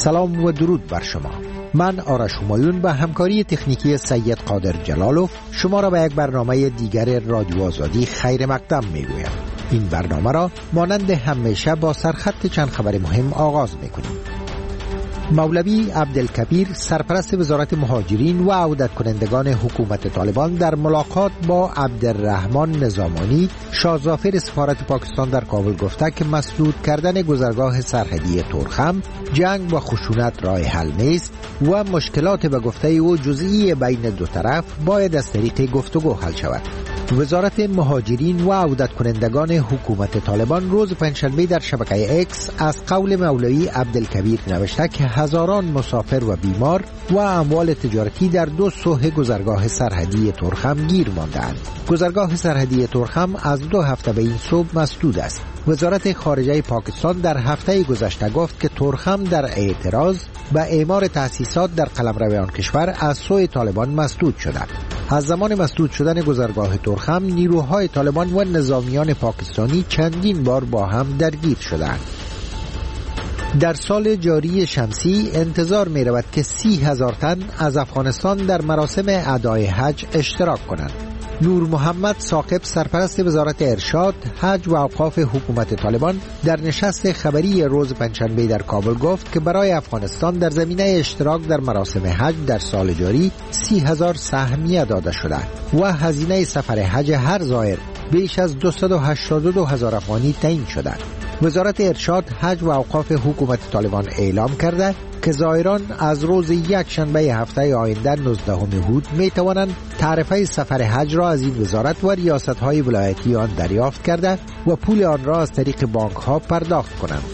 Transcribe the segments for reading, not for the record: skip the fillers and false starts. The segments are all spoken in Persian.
سلام و درود بر شما. من آرش همایون با همکاری تکنیکی سید قادر جلالوف شما را به یک برنامه دیگر رادیو آزادی خیر مقدم می‌گویم. این برنامه را مانند همیشه با سرخط چند خبر مهم آغاز می‌کنیم. مولوی عبدالکبیر سرپرست وزارت مهاجرین و عودت کنندگان حکومت طالبان در ملاقات با عبدالرحمن نظامانی شاهظافر سفارت پاکستان در کابل گفته که مسدود کردن گذرگاه سرحدی تورخم جنگ و خشونت راه حل نیست و مشکلات به گفته او جزئی بین دو طرف باید از طریق گفتگو حل شود. وزارت مهاجرین و عودت کنندگان حکومت طالبان روز پنجشنبه در شبکه اکس از قول مولوی عبدالکبیر نوشته که هزاران مسافر و بیمار و اموال تجارتی در دو سوح گذرگاه سرحدی تورخم گیر مانده‌اند. گذرگاه سرحدی تورخم از 2 هفته به این صوب مسدود است. وزارت خارجه پاکستان در هفته گذشته گفت که تورخم در اعتراض به اعمار تأسیسات در قلمرو آن کشور از سوی طالبان مسدود شده. از زمان مسدود شدن گذرگاه تورخم نیروهای طالبان و نظامیان پاکستانی چندین بار با هم درگیر شدند. در سال جاری شمسی انتظار می رود که 30,000 تن از افغانستان در مراسم ادای حج اشتراک کنند. نور محمد ثاقب سرپرست وزارت ارشاد، حج و اوقاف حکومت طالبان در نشست خبری روز پنجشنبه در کابل گفت که برای افغانستان در زمینه اشتراک در مراسم حج در سال جاری 30,000 سهمیه داده شده و هزینه سفر حج هر زائر بیش از 282,000 افغانی تعیین شده. وزارت ارشاد، حج و اوقاف حکومت طالبان اعلام کرده که زائران از روز یک شنبه هفته آینده 19 اود می توانند تعرفه سفر حج را از این وزارت و ریاست‌های ولایتی آن دریافت کرده و پول آن را از طریق بانک‌ها پرداخت کنند.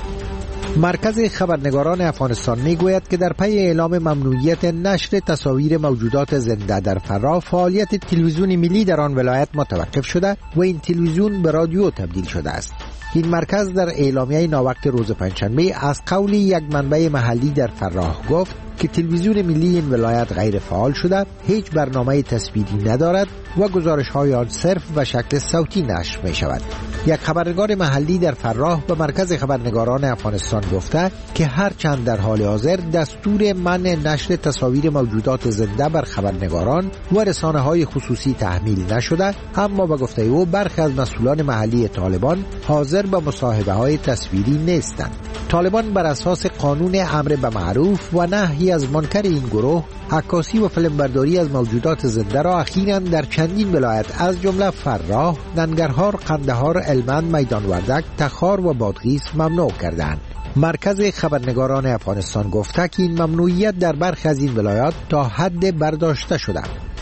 مرکز خبرنگاران افغانستان میگوید که در پی اعلام ممنوعیت نشر تصاویر موجودات زنده در فراه، فعالیت تلویزیون ملی در آن ولایت متوقف شده و این تلویزیون به رادیو تبدیل شده است. این مرکز در اعلامیه ناوقت روز پنجشنبه از قول یک منبع محلی در فراه گفت که تلویزیون ملی این ولایت غیر فعال شده، هیچ برنامه تصویری ندارد و گزارش‌های آن صرف به شکل صوتی نشر می شود. یک خبرنگار محلی در فراه به مرکز خبرنگاران افغانستان گفته که هرچند در حال حاضر دستور منع نشر تصاویر موجودات زنده بر خبرنگاران و رسانه‌های خصوصی تحمیل نشده، اما به گفته او برخی از مسئولان محلی طالبان حاضر به مصاحبه‌های تصویری نیستند. طالبان بر اساس قانون امر به معروف و نهی از منکر این گروه عکاسی و فیلمبرداری از موجودات زنده را اخیراً در چندین ولایت از جمله فراه، ننگرهار، قندهار، هلمند، میدان وردک، تخار و بادغیس ممنوع کردند. مرکز خبرنگاران افغانستان گفته که این ممنوعیت در برخی از این ولایات تا حد برداشته شده.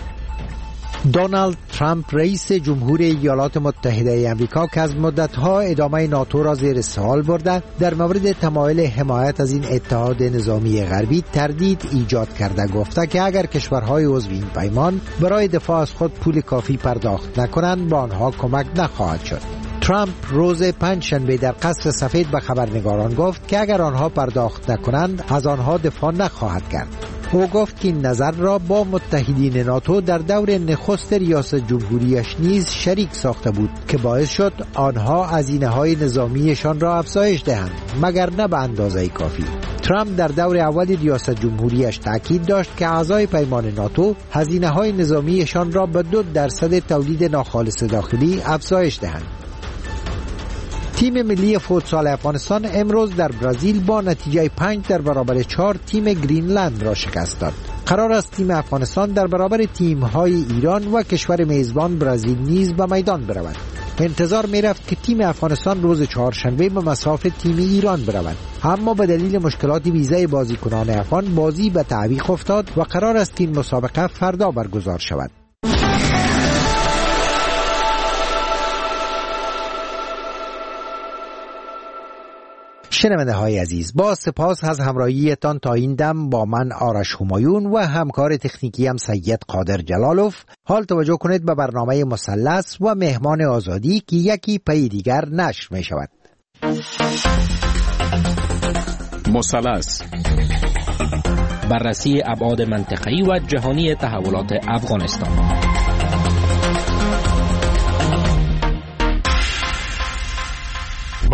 دونالد ترامپ رئیس جمهور ایالات متحده آمریکا که از مدتها ادامه ناتو را زیر سوال برده، در مورد تمایل حمایت از این اتحاد نظامی غربی تردید ایجاد کرده گفته که اگر کشورهای عضو این پیمان برای دفاع از خود پول کافی پرداخت نکنند با آنها کمک نخواهد شد. ترامپ روز پنجشنبه در قصر سفید به خبرنگاران گفت که اگر آنها پرداخت نکنند از آنها دفاع نخواهد کرد. او گفت که این نظر را با متحدین ناتو در دور نخست ریاست جمهوریش نیز شریک ساخته بود که باعث شد آنها هزینه‌های نظامیشان را افزایش دهند، مگر نه به اندازه کافی. ترامپ در دور اول ریاست جمهوریش تاکید داشت که اعضای پیمان ناتو هزینه‌های نظامیشان را به 2% تولید ناخالص داخلی افزایش دهند. تیم ملی فوتسال افغانستان امروز در برزیل با نتیجه 5-4 تیم گرینلند را شکست داد. قرار است تیم افغانستان در برابر تیم‌های ایران و کشور میزبان برزیل نیز به میدان برود. انتظار می‌رفت که تیم افغانستان روز چهارشنبه به مصاف تیم ایران برود، اما به دلیل مشکلات ویزای بازیکنان افغان بازی به تعویق افتاد و قرار است که این مسابقه فردا برگزار شود. شنونده های عزیز، با سپاس از همراهیتان تا این دم با من آرش همایون و همکار تکنیکی هم سید قادر جلالوف. حال توجه کنید به برنامه مثلث و مهمان آزادی که یکی پی دیگر نشر می شود. مثلث، بررسی ابعاد منطقه‌ای و جهانی تحولات افغانستان.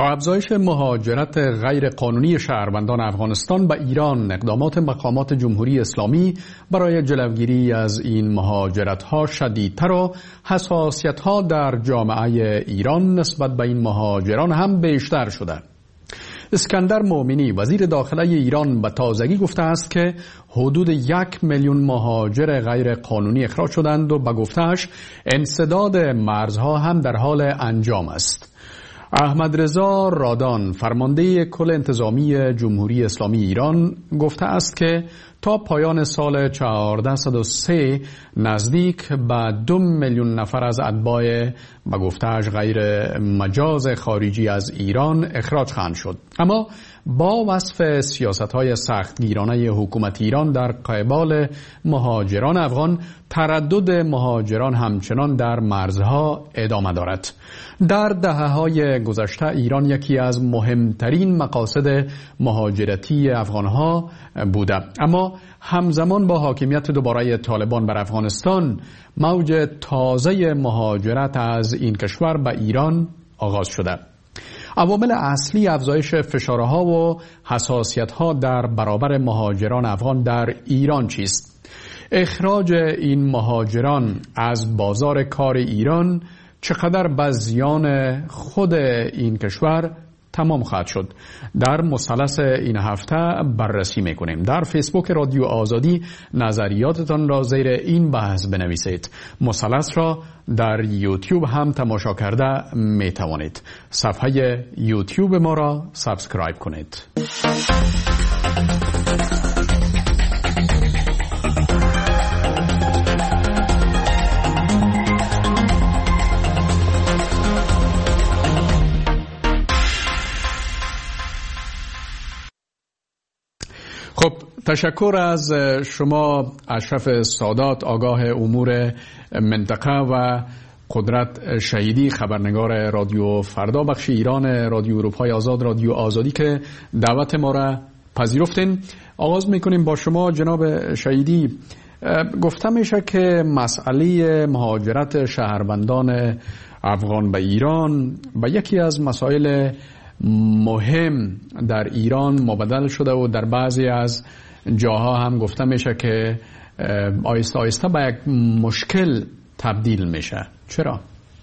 با افزایش مهاجرت غیر قانونی شهروندان افغانستان به ایران، اقدامات مقامات جمهوری اسلامی برای جلوگیری از این مهاجرت‌ها شدیدتر و حساسیت‌ها در جامعه ایران نسبت به این مهاجران هم بیشتر شده. اسکندر مومنی وزیر داخله ایران به تازگی گفته است که حدود 1 میلیون مهاجر غیر قانونی اخراج شدند و به گفته‌اش انسداد مرزها هم در حال انجام است. احمد رضا رادان فرمانده کل انتظامی جمهوری اسلامی ایران گفته است که تا پایان سال 1403 نزدیک به 2 میلیون نفر از اتباع به گفته‌اش غیر مجاز خارجی از ایران اخراج خواهند شد. اما با وصف سیاست‌های سختگیرانه حکومت ایران در قبال مهاجران افغان، تردد مهاجران همچنان در مرزها ادامه دارد. در دهه‌های گذشته ایران یکی از مهمترین مقاصد مهاجرتی افغان‌ها بوده، اما همزمان با حاکمیت دوباره طالبان بر افغانستان، موج تازه مهاجرت از این کشور به ایران آغاز شده. عوامل اصلی افزایش فشارها و حساسیت‌ها در برابر مهاجران افغان در ایران چیست؟ اخراج این مهاجران از بازار کار ایران چقدر به زیان خود این کشور تمام خواهد شد؟ در مثلث این هفته بررسی میکنیم. در فیسبوک رادیو آزادی نظریاتتان را زیر این بحث بنویسید. مثلث را در یوتیوب هم تماشا کرده میتوانید. صفحه یوتیوب ما را سابسکرایب کنید. خب، تشکر از شما اشرف سادات، آگاه امور منطقه و قدرت شهیدی، خبرنگار رادیو فردا بخش ایران رادیو اروپای آزاد، رادیو آزادی، که دعوت ما را پذیرفتین. آغاز میکنیم با شما جناب شهیدی. گفته میشه که مسئله مهاجرت شهروندان افغان به ایران به یکی از مسائل مهم در ایران مبدل شده و در بعضی از جاها هم گفته میشه که آیسته آیسته به یک مشکل تبدیل میشه. چرا؟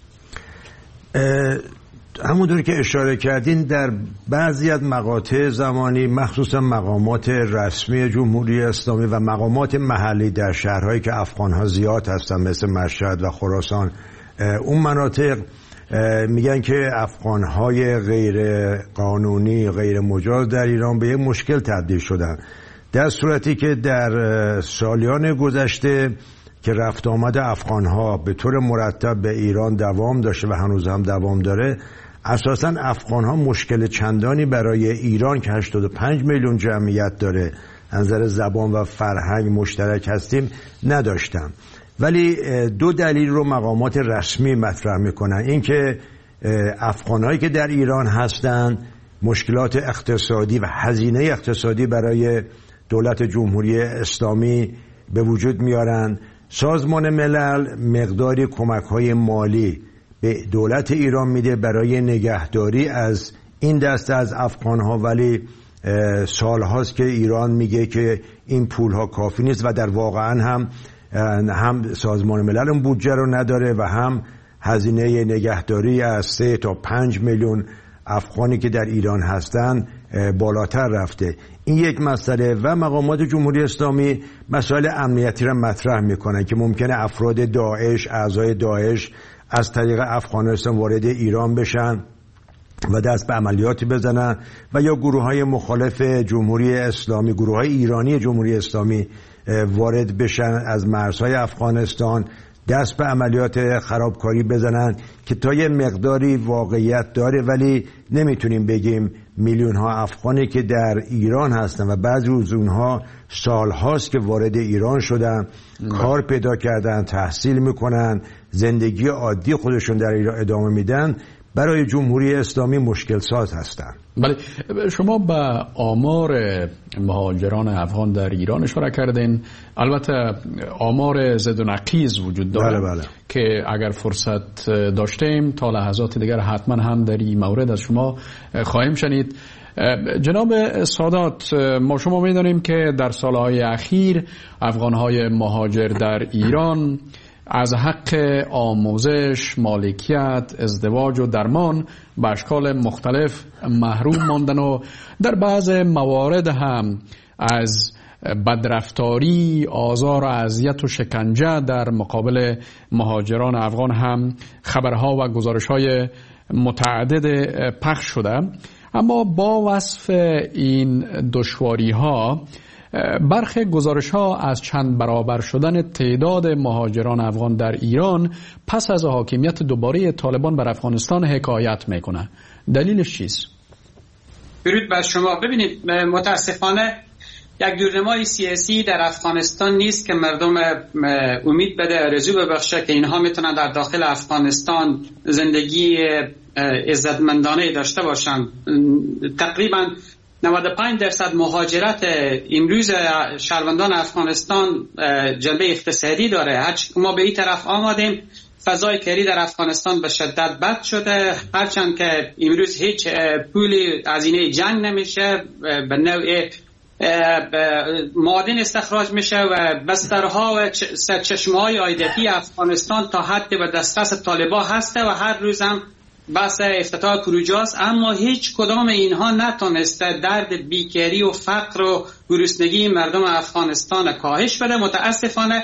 همونطور که اشاره کردین، در بعضی از مقاطع زمانی مخصوصا مقامات رسمی جمهوری اسلامی و مقامات محلی در شهرهایی که افغانها زیاد هستن مثل مشهد و خراسان، اون مناطق میگن که افغانهای غیر قانونی، غیر مجاز در ایران به یک مشکل تبدیل شدن، در صورتی که در سالیان گذشته که رفت آمد افغانها به طور مرتب به ایران دوام داشته و هنوز هم دوام داره، اساساً افغانها مشکل چندانی برای ایران که 85 میلیون جمعیت داره، از نظر زبان و فرهنگ مشترک هستیم، نداشتن. ولی دو دلیل رو مقامات رسمی مطرح میکنن. این که افغانهایی که در ایران هستن مشکلات اقتصادی و هزینه اقتصادی برای دولت جمهوری اسلامی به وجود میارن. سازمان ملل مقداری کمک‌های مالی به دولت ایران میده برای نگهداری از این دسته از افغانها، ولی سالهاست که ایران میگه که این پولها کافی نیست و در واقعا هم سازمان ملل اون بودجه رو نداره و هم هزینه نگهداری از 3 تا 5 میلیون افغانی که در ایران هستن بالاتر رفته. این یک مسئله. و مقامات جمهوری اسلامی مسائل امنیتی را مطرح میکنن که ممکنه افراد داعش، اعضای داعش از طریق افغانستان وارد ایران بشن و دست به عملیاتی بزنن، و یا گروه‌های مخالف جمهوری اسلامی، گروه‌های ایرانی جمهوری اسلامی وارد بشن از مرزهای افغانستان، دست به عملیات خرابکاری بزنن که تا یه مقداری واقعیت داره، ولی نمیتونیم بگیم میلیون ها افغانی که در ایران هستن و بعضی از اونها سالهاست که وارد ایران شدن، کار پیدا کردن، تحصیل میکنن، زندگی عادی خودشون در ایران ادامه میدن، برای جمهوری اسلامی مشکل ساز هستند. بله، شما به آمار مهاجران افغان در ایران اشاره کردین. البته آمار زد و نقیض وجود داره. بله. که اگر فرصت داشتیم تا لحظات دیگر حتما هم در این مورد از شما خواهیم شنید. جناب سادات، ما شما می‌دانیم که در سالهای اخیر افغان‌های مهاجر در ایران از حق آموزش، مالکیت، ازدواج و درمان به اشکال مختلف محروم ماندن و در بعض موارد هم از بدرفتاری، آزار و اذیت و شکنجه در مقابل مهاجران افغان هم خبرها و گزارش‌های متعدد پخش شده. اما با وصف این دشواری‌ها، برخی گزارش‌ها از چند برابر شدن تعداد مهاجران افغان در ایران پس از حاکمیت دوباره طالبان بر افغانستان حکایت میکنه. دلیلش چیست؟ درود بر شما. ببینید، متاسفانه یک دورنمای سیاسی در افغانستان نیست که مردم امید بده، آرزو ببخشه که اینها میتونن در داخل افغانستان زندگی عزتمندانه داشته باشند. تقریبا 95% مهاجرت امروز شهروندان افغانستان جنبه اقتصادی داره. هرچی ما به این طرف آمدیم، فضای کاری در افغانستان به شدت بد شده، هرچند که امروز هیچ پولی هزینه جنگ نمیشه، به نوع معادن استخراج میشه و بسترها و سرچشمه‌های عایداتی افغانستان تا حد به دسترس طالبان هسته و هر روز هم بحث افتتاح پروژه‌است. اما هیچ کدام اینها نتونسته درد بیکاری و فقر و گرسنگی مردم افغانستان کاهش بده. متاسفانه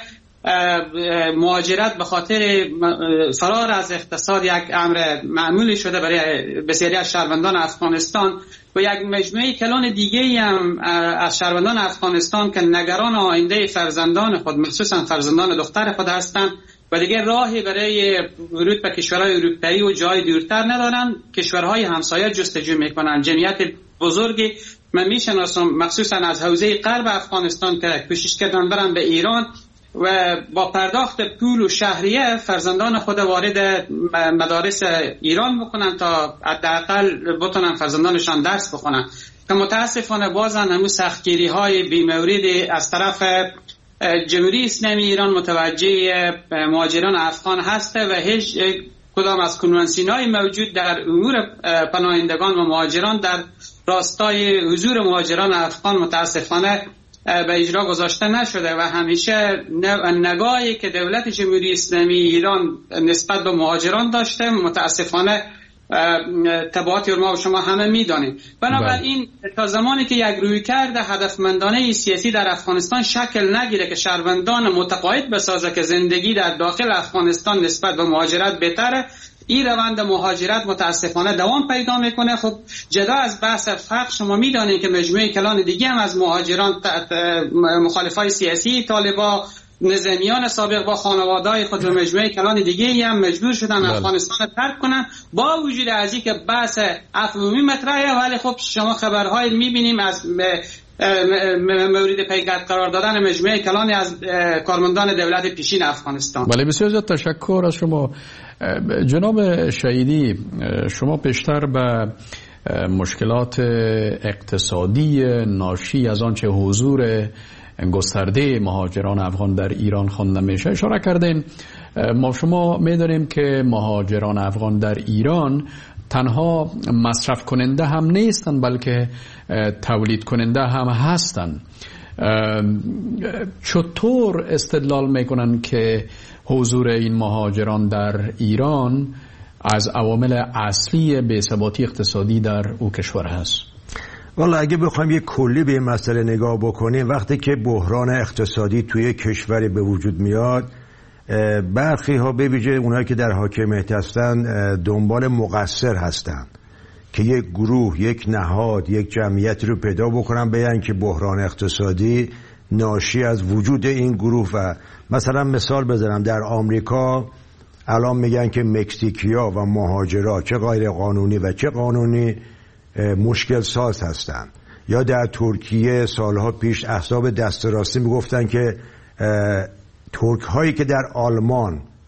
مهاجرت به خاطر فرار از اقتصاد یک امر معمولی شده برای بسیاری از شهروندان افغانستان و یک مجموعه کلان دیگه هم از شهروندان افغانستان که نگران آینده فرزندان خود، مخصوصا فرزندان دختر خود هستند و دیگه راهی برای ورود به کشورهای اروپایی و جای دورتر ندارن، کشورهای همسایه جستجو میکنن. جمعیت بزرگی من میشناسم مخصوصا از حوزه غرب افغانستان که کوشش کردن برن به ایران و با پرداخت پول و شهریه فرزندان خود وارد مدارس ایران بکنن تا حداقل بتونن فرزندانشان درس بخونن، که متاسفانه بازن همون سختگیری های بی‌موردی از طرف جمهوری اسلامی ایران متوجه مهاجران افغان هسته و هیچ کدام از کنوانسیون‌های موجود در امور پناهندگان و مهاجران در راستای حضور مهاجران افغان متاسفانه به اجرا گذاشته نشده و همیشه نگاهی که دولت جمهوری اسلامی ایران نسبت به مهاجران داشته متاسفانه تبعاتی رو ما و شما همه میدانیم. بنابراین تا زمانی که یک رویکرد هدفمندانه سیاسی در افغانستان شکل نگیره که شهروندان متقاعد بسازه که زندگی در داخل افغانستان نسبت به مهاجرت بهتره، این روند مهاجرت متاسفانه دوام پیدا میکنه. خب جدا از بحث فقر، شما میدانید که مجموعه کلان دیگه هم از مهاجران مخالفای سیاسی طالبان، نظامیان سابق با خانواده‌های خود و مجموعه کلان دیگه هم مجبور شدن افغانستان ترک کنن با وجود از اینکه بحث عمومی مطرحه، ولی خب شما خبرهای میبینیم از مورد پیگرد قرار دادن مجموعه کلانی از کارمندان دولت پیشین افغانستان. بله، بسیار زیاد تشکر از شما جناب شهیدی. شما پیشتر به مشکلات اقتصادی ناشی از آنچه حضور گسترده مهاجران افغان در ایران خوانده میشه اشاره کردین. ما شما میدونیم که مهاجران افغان در ایران تنها مصرف کننده هم نیستن بلکه تولید کننده هم هستن. چطور استدلال میکنن که حضور این مهاجران در ایران از عوامل اصلی بی‌ثباتی اقتصادی در او کشور هست؟ والا اگه بخوایم یک کلی به این مسئله نگاه بکنیم، وقتی که بحران اقتصادی توی کشوری به وجود میاد، برخی ها به ویژه اونایی که در حاکمیت هستن دنبال مقصر هستن که یک گروه، یک نهاد، یک جمعیت رو پیدا بکنن بگن که بحران اقتصادی ناشی از وجود این گروه. و مثلا مثال بزنم، در آمریکا الان میگن که مکزیکیا و مهاجرا چه غیر قانونی و چه قانونی مشکل ساز هستند. یا در ترکیه سالها پیش احزاب دست راستی میگفتن که ترک هایی که در آلمان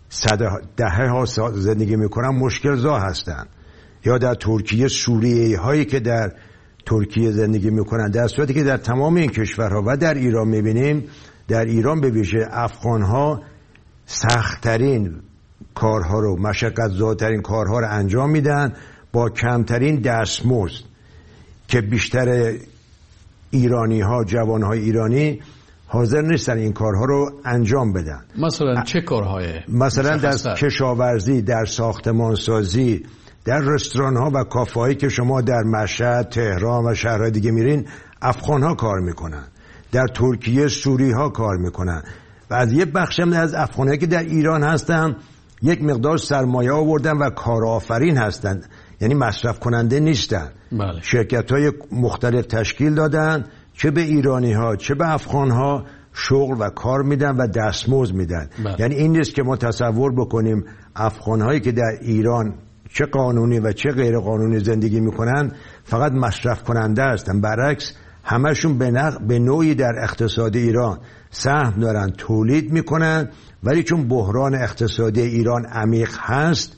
دهه ها زندگی میکنن مشکل زا هستن، یا در ترکیه سوریه هایی که در ترکیه زندگی میکنن، در صورتی که در تمام این کشورها و در ایران میبینیم، در ایران به ویژه افغان ها سخت‌ترین کارها رو، مشقت زاترین کارها رو انجام میدن با کمترین دستمزد، که بیشتر ایرانی ها، جوان های ایرانی حاضر نیستن این کارها رو انجام بدن. مثلا چه کارهای؟ مثلا در کشاورزی، در ساختمانسازی، در رستوران ها و کافه هایی که شما در مشهد، تهران و شهرهای دیگه میرین، افغان ها کار میکنن. در ترکیه سوری ها کار میکنن و از یه بخش از افغان هایی که در ایران هستن یک مقدار سرمایه آوردن و کارآفرین هستن، یعنی مصرف کننده نیستن. بله. شرکت های مختلف تشکیل دادن، چه به ایرانی ها چه به افغان ها شغل و کار میدن و دستمزد میدن. بله. یعنی این نیست که ما تصور بکنیم افغان هایی که در ایران چه قانونی و چه غیر قانونی زندگی میکنن فقط مصرف کننده هستن. برعکس همشون به نوعی در اقتصاد ایران سهم دارن، تولید میکنن، ولی چون بحران اقتصادی ایران عمیق هست،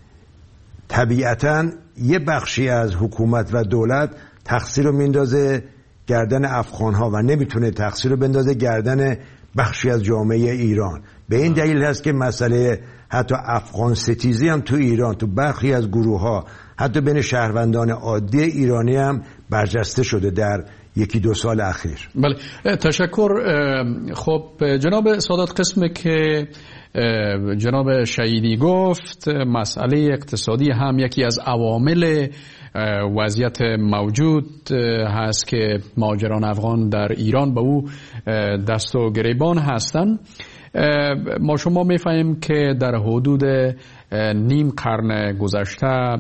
طبیعتاً یه بخشی از حکومت و دولت تقصیر رو میندازه گردن افغان‌ها و نمیتونه تقصیر رو بندازه گردن بخشی از جامعه ایران. به این دلیل هست که مسئله حتی افغان ستیزی هم تو ایران، تو برخی از گروه‌ها، حتی بین شهروندان عادی ایرانی هم برجسته شده در یکی دو سال اخیر. بله، تشکر. خب جناب سادات، قسمی که جناب شهیدی گفت، مسئله اقتصادی هم یکی از عوامل وضعیت موجود هست که مهاجران افغان در ایران به او دست و گریبان هستند. ما شما می‌فهمیم که در حدود نیم قرن گذشته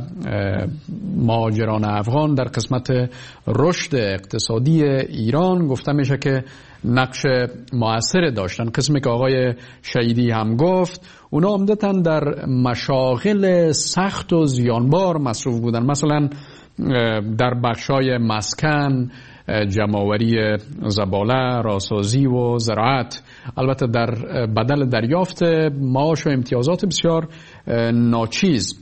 مهاجران افغان در قسمت رشد اقتصادی ایران گفته میشه که نقش مؤثر داشتن. قسمی که آقای شهیدی هم گفت، اونا عمدتاً در مشاغل سخت و زیانبار مصروف بودن، مثلا در بخشای مسکن، جمع‌آوری زباله، راسازی و زراعت، البته در بدل دریافت معاش و امتیازات بسیار ناچیز.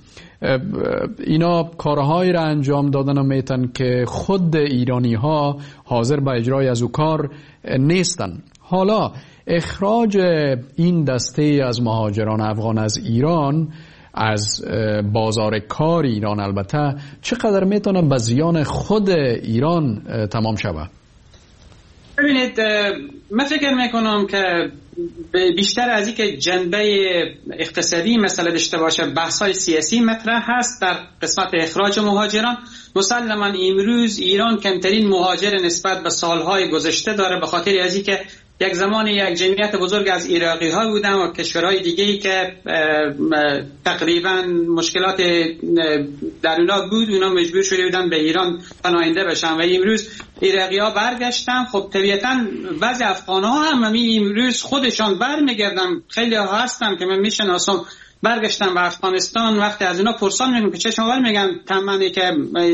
اینا کارهایی را انجام دادن و میتن که خود ایرانی ها حاضر به اجرای از او کار نیستن. حالا اخراج این دسته از مهاجران افغان از ایران، از بازار کار ایران، البته چقدر میتونه به زیان خود ایران تمام شود؟ ببینید، من فکر میکنم که بیشتر از این که جنبه اقتصادی مسئله داشته باشه، بحث‌های سیاسی مطرح هست در قسمت اخراج مهاجران. مسلماً امروز ایران کمترین مهاجر نسبت به سالهای گذشته داره، به خاطر از این که یک زمان یک جمعیت بزرگ از عراقی ها بودن و کشورهای دیگه‌ای که تقریبا مشکلات در اونا بود، اونا مجبور شده بودن به ایران پناهنده بشن و امروز عراقی ها برگشتن. خب طبیعتا بعضی افغان ها هم امروز خودشان برمیگردن، خیلی ها هستن که من میشناسم برگشتن به افغانستان. وقتی از اونا پرسان میگم که چه شما میگن تمنی که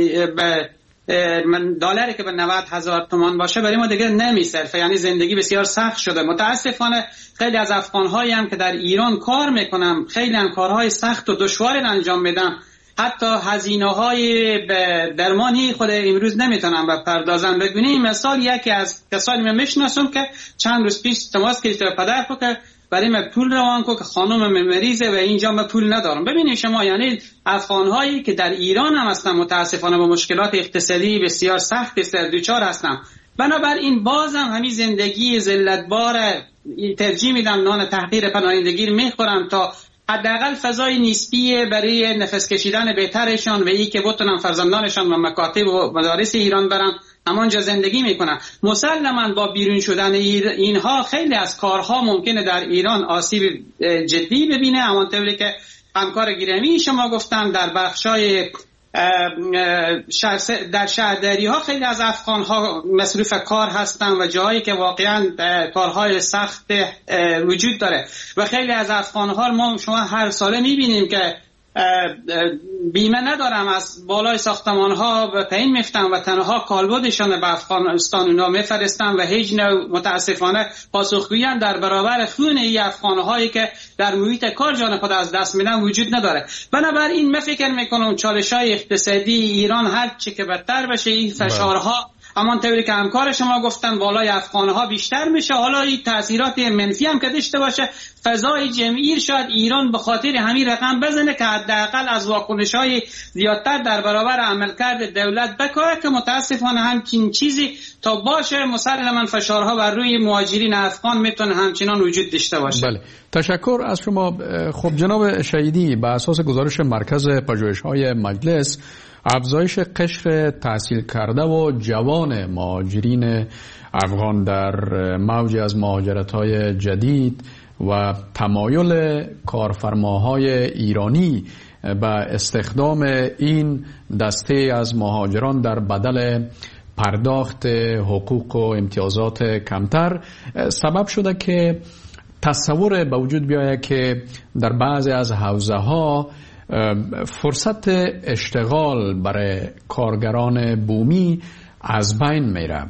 من دلاری که به 90,000 تومان باشه برای ما دیگه نمیصرفه، یعنی زندگی بسیار سخت شده. متاسفانه خیلی از افغان‌هایی هم که در ایران کار میکنن، خیلی هم کارهای سخت و دشواری انجام میدن، حتی هزینه‌های درمانی خود امروز نمیتونن بپردازن. ببینید مثال، یکی از کسانی من میشناسم که چند روز پیش تماس گرفت و پدر که برای من پول روان کو که خانم مریضه و اینجا من پول ندارم. ببینید شما، یعنی افغان‌هایی که در ایران هم هستن متاسفانه با مشکلات اقتصادی بسیار سخت دوچار هستن. بنابراین باز هم همین زندگی ذلتبار ترجیح میدم، نان تحقیر پناهندگی میخورم تا حداقل فضای نسبی برای نفس کشیدن بهترشان و این که بتونن فرزندانشان و مکاتب و مدارس ایران برن همانجا زندگی میکنن. مسلماً با بیرون شدن اینها خیلی از کارها ممکنه در ایران آسیب جدی ببینه، همانطوری که همکار گرامی شما گفتن در بخشای در شهرداری ها خیلی از افغان ها مصروف کار هستن و جایی که واقعا کارهای سخت وجود داره و خیلی از افغان ها ما شما هر ساله میبینیم که بیمه ندارم، از بالای ساختمان ها پایین میفتن و تنها کالبدشان به افغانستان اونا میفرستن و هیچ نوع متاسفانه پاسخگویی در برابر خون این افغان هایی که در محیط کار جان خود از دست میدن وجود نداره. بنابراین من فکر میکنم چالش های اقتصادی ایران هر چی که بدتر بشه این فشارها همانطوری که همکار شما گفتن بالای افغانها بیشتر میشه. حالا این تاثیرات منفی هم که داشته باشه، فضای جمعی شاید ایران به خاطر همین رقم بزنه که حداقل از واکنش‌های زیادتر در برابر عملکرد دولت بکاره که متاسفانه همچین چیزی تا باشه مسلماً فشارها بر روی مهاجرین افغان میتونه همچنان وجود داشته باشه. بله، تشکر از شما. خب جناب شهیدی، بر اساس گزارش مرکز پژوهش‌های مجلس، افزایش قشر تحصیل کرده و جوان مهاجرین افغان در موج از مهاجرت‌های جدید و تمایل کارفرماهای ایرانی به استخدام این دسته از مهاجران در بدل پرداخت حقوق و امتیازات کمتر سبب شده که تصور به وجود بیاید که در بعضی از حوزه‌ها فرصت اشتغال برای کارگران بومی از بین میره.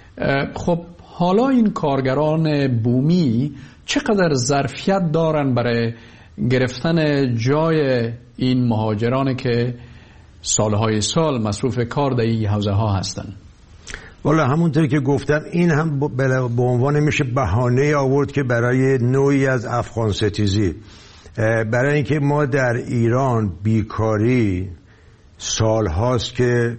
خب حالا این کارگران بومی چقدر ظرفیت دارن برای گرفتن جای این مهاجرانی که سالهای سال مصروف کار در این حوزه ها هستن؟ والا همونطور که گفتم این هم به عنوان میشه بهانه آورد که برای نوعی از افغان ستیزی، برای اینکه ما در ایران بیکاری سال هاست که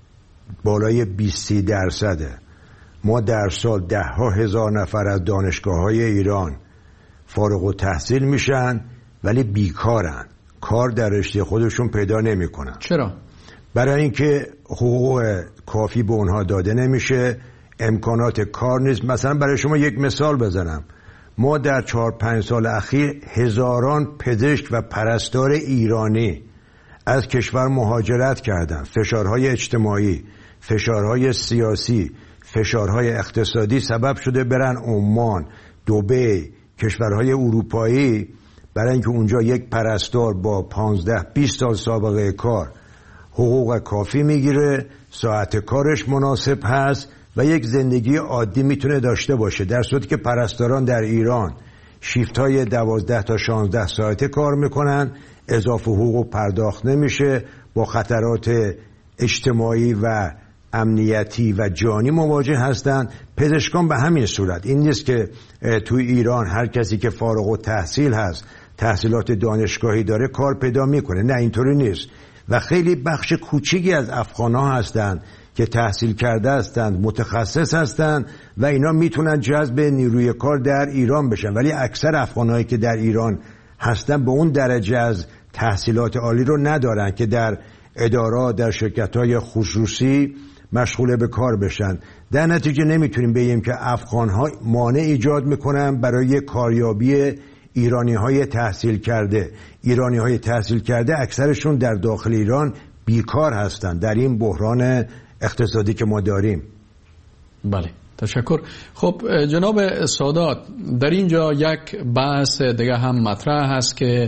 بالای 20%. ما در سال 10,000 نفر از دانشگاه های ایران فارغ التحصیل میشن ولی بیکارن، کار در رشته خودشون پیدا نمی کنن. چرا؟ برای اینکه حقوق کافی به اونها داده نمیشه، امکانات کار نیست. مثلا برای شما یک مثال بزنم، ما در 4-5 سال اخیر هزاران پزشک و پرستار ایرانی از کشور مهاجرت کردن. فشارهای اجتماعی، فشارهای سیاسی، فشارهای اقتصادی سبب شده برن عمان، دبی، کشورهای اروپایی، برای اینکه اونجا یک پرستار با 15-20 سال سابقه کار حقوق کافی میگیره، ساعت کارش مناسب هست و یک زندگی عادی میتونه داشته باشه، در صورتی که پرستاران در ایران شیفت‌های 12 تا 16 ساعته کار میکنن، اضافه حقوق پرداخت نمیشه، با خطرات اجتماعی و امنیتی و جانی مواجه هستند. پزشکان به همین صورت. این نیست که توی ایران هر کسی که فارغ التحصیل هست، تحصیلات دانشگاهی داره، کار پیدا میکنه. نه، اینطوری نیست. و خیلی بخش کوچیکی از افغان‌ها هستند که تحصیل کرده هستند، متخصص هستند و اینا میتونن جذب نیروی کار در ایران بشن، ولی اکثر افغان‌هایی که در ایران هستن به اون درجه از تحصیلات عالی رو ندارن که در ادارات، در شرکت‌های خصوصی مشغول به کار بشن. در نتیجه نمیتونیم بگیم که افغان‌ها مانع ایجاد میکنن برای کاریابی ایرانی‌های تحصیل کرده. ایرانی‌های تحصیل کرده اکثرشون در داخل ایران بیکار هستند در این بحران اقتصادی که ما داریم. بله، تشکر. خب جناب سادات، در اینجا یک بحث دیگه هم مطرح هست که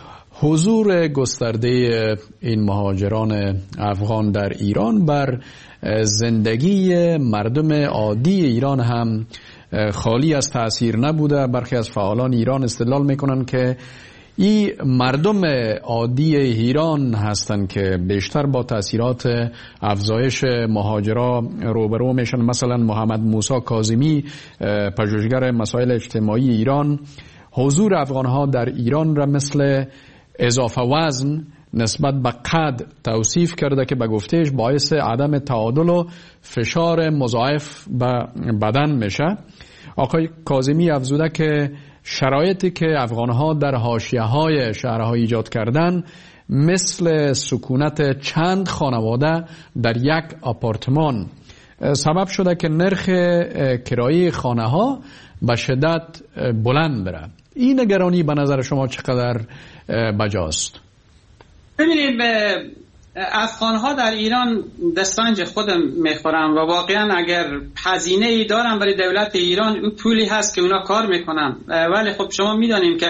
حضور گسترده این مهاجران افغان در ایران بر زندگی مردم عادی ایران هم خالی از تأثیر نبوده. برخی از فعالان ایران استدلال میکنن که این مردم عادی ایران هستند که بیشتر با تأثیرات افزایش مهاجرا روبرو میشن. مثلا محمد موسی کاظمی، پژوهشگر مسائل اجتماعی ایران، حضور افغانها در ایران را مثل اضافه وزن نسبت به قد توصیف کرده که به گفتهش باعث عدم تعادل و فشار مضاعف به بدن میشه. آقای کاظمی افزوده که شرایطی که افغانها در حاشیه‌های شهرها ایجاد کردن مثل سکونت چند خانواده در یک آپارتمان سبب شده که نرخ کرایه خانه‌ها به شدت بلند بره. این نگرانی به نظر شما چقدر بجاست؟ ببینید، افغان‌ها در ایران دسترنج خودم میخورن و واقعا اگر هزینه ای دارن برای دولت ایران، اون پولی هست که اونا کار میکنن. ولی خب شما میدانیم که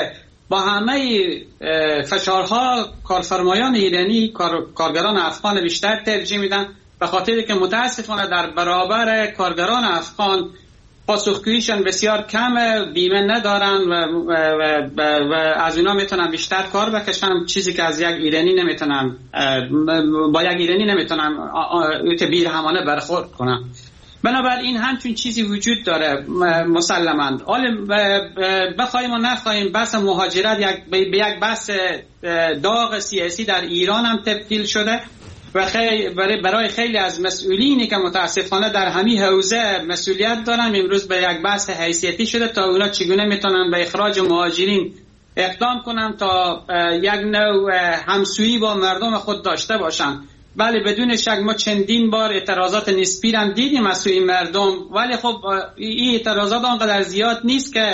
با همه فشارها کارفرمایان ایرانی کارگران افغان بیشتر ترجیح میدن، به خاطر که متاسفانه در برابر کارگران افغان پاسخگوییشان بسیار کمه، بیمه ندارن و از اونا میتونن بیشتر کار بکشن، چیزی که از یک ایرانی نمیتونن، با یک ایرانی نمیتونن بی رحمانه برخورد کنن. بنابراین همچون چیزی وجود داره مسلماً. بخوایم و نخواهیم بحث مهاجرت به یک بحث داغ سیاسی در ایران هم تبدیل شده و برای خیلی از مسئولینی که متاسفانه در همین حوزه مسئولیت دارن امروز به یک بحث حیثیتی شده تا اونا چگونه میتونن به اخراج مهاجرین اقدام کنن تا یک نوع همسویی با مردم خود داشته باشن. بله بدون شک ما چندین بار اعتراضات نسبی هم دیدیم از سوی مردم، ولی خب این اعتراضات آنقدر زیاد نیست که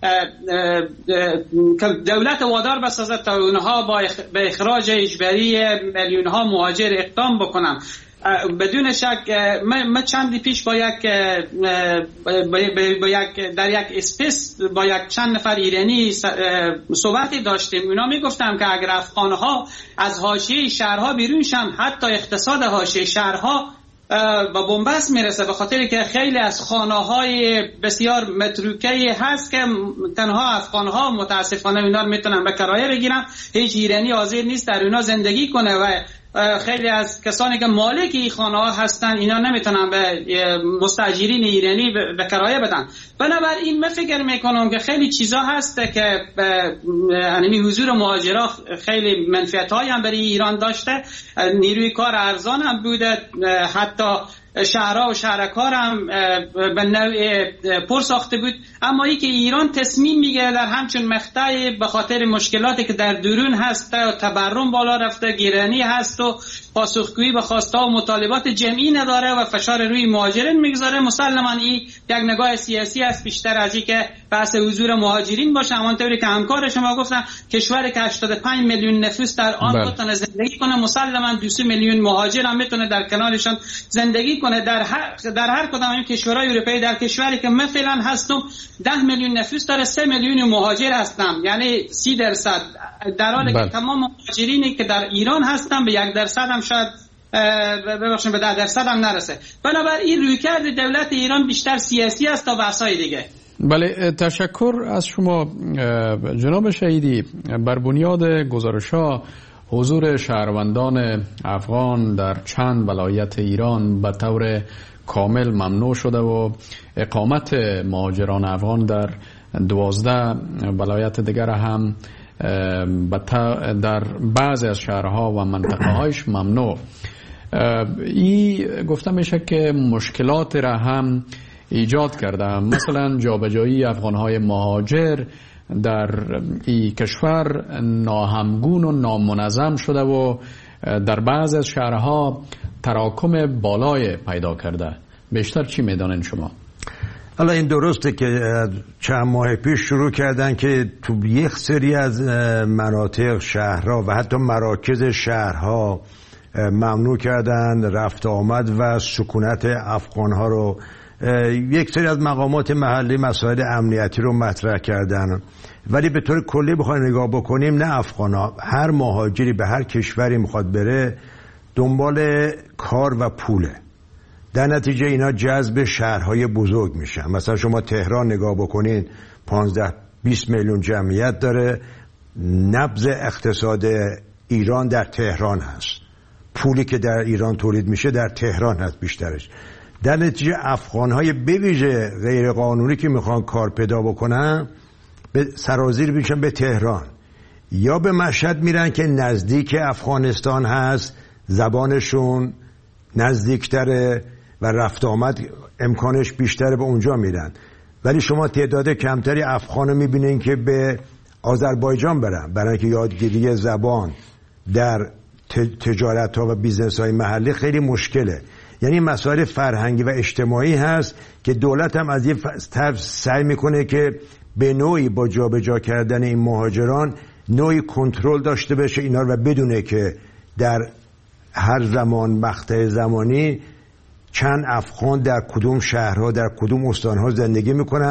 دولت وادار بسازه تا اونها به اخراج اجباری میلیون ها مهاجر اقدام بکنن. بدون شک ما چندی پیش با یک در یک اسپیس با یک چند نفر ایرانی صحبتی داشتیم. اونا میگفتم که اگر افغانها از حاشیه شهرها بیرون شن، حتی اقتصاد حاشیه شهرها با بنبست میرسه، به خاطر که خیلی از خانه‌های بسیار متروکه هست که تنها افغان‌ها متاسفانه اونا میتونن به کرایه بگیرن، هیچ ایرانی حاضر نیست در اونا زندگی کنه و خیلی از کسانی که مالک این خانه‌ها هستن اینا نمیتونن به مستاجرین ایرانی به کرایه بدن. بنابراین من فکر میکنم که خیلی چیزا هست که یعنی حضور مهاجرا خیلی منفعت‌هایی هم برای ایران داشته، نیروی کار ارزان هم بوده، حتی شهرها و شهرکار هم به نوع پر ساخته بود. اما ای که ایران تصمیم میگیره در همچون مقطعی به خاطر مشکلاتی که در درون هست و تورم بالا رفته، گرانی هست و پاسخگویی به خواست‌ها و مطالبات جمعی نداره و فشار روی مهاجرین میگذاره، مسلماً این یک نگاه سیاسی است بیشتر از این که بحث حضور مهاجرین باشه. همانطوری که همکار شما گفتن کشوری که 85 میلیون نفوس در آن بتونه زندگی کنه، مسلماً 2 میلیون مهاجر هم میتونه در کنارشان زندگی کنه. در هر کدام این کشورهای اروپایی، در کشوری که مثلا هستم 10 میلیون نفوس داره 3 میلیون مهاجر هستم، یعنی 30%، در حالی که تمام مهاجرینی که در ایران هستن به 1% هم شاید ببخشید به 10% هم نرسه. بنابراین رویکرد دولت ایران بیشتر سیاسی است تا بحث‌های دیگه. بله، تشکر از شما جناب شهیدی. بر بنیاد گزارش‌ها حضور شهروندان افغان در چند ولایت ایران به طور کامل ممنوع شده و اقامت مهاجران افغان در 12 ولایت دیگر هم در بعضی از شهرها و منطقه هایش ممنوع. این گفته میشه که مشکلات را هم ایجاد کرده، مثلا جابجایی افغانهای مهاجر در این کشور ناهمگون و نامنظم شده و در بعض از شهرها تراکم بالای پیدا کرده. بیشتر چی میدانین شما؟ حالا این درسته که چند ماه پیش شروع کردن که تو یک سری از مناطق شهرها و حتی مراکز شهرها ممنوع کردن رفت آمد و سکونت افغانها رو. یک سری از مقامات محلی مسائل امنیتی رو مطرح کردن، ولی به طور کلی بخوایم نگاه بکنیم نه افغان‌ها، هر مهاجری به هر کشوری میخواد بره دنبال کار و پوله، در نتیجه اینا جذب شهرهای بزرگ میشن. مثلا شما تهران نگاه بکنین 15-20 میلیون جمعیت داره، نبض اقتصاد ایران در تهران هست، پولی که در ایران تولید میشه در تهران هست بیشترش. در نتیجه افغان‌های به ویژه غیر قانونی که میخوان کار پیدا بکنن به سرازیر میشن به تهران یا به مشهد میرن که نزدیک افغانستان هست، زبانشون نزدیکتره و رفت آمد امکانش بیشتره، به اونجا میرن. ولی شما تعداد کمتری افغانو میبینین که به آذربایجان برن، برای اینکه یادگیری زبان در تجارت ها و بیزنس های محلی خیلی مشکله. یعنی مسائل فرهنگی و اجتماعی هست که دولت هم از یه طرف سعی میکنه که به نوعی با جابجا کردن این مهاجران نوعی کنترل داشته باشه اینا رو و بدونه که در هر زمان مقطع زمانی چند افغان در کدوم شهرها در کدوم استانها زندگی میکنن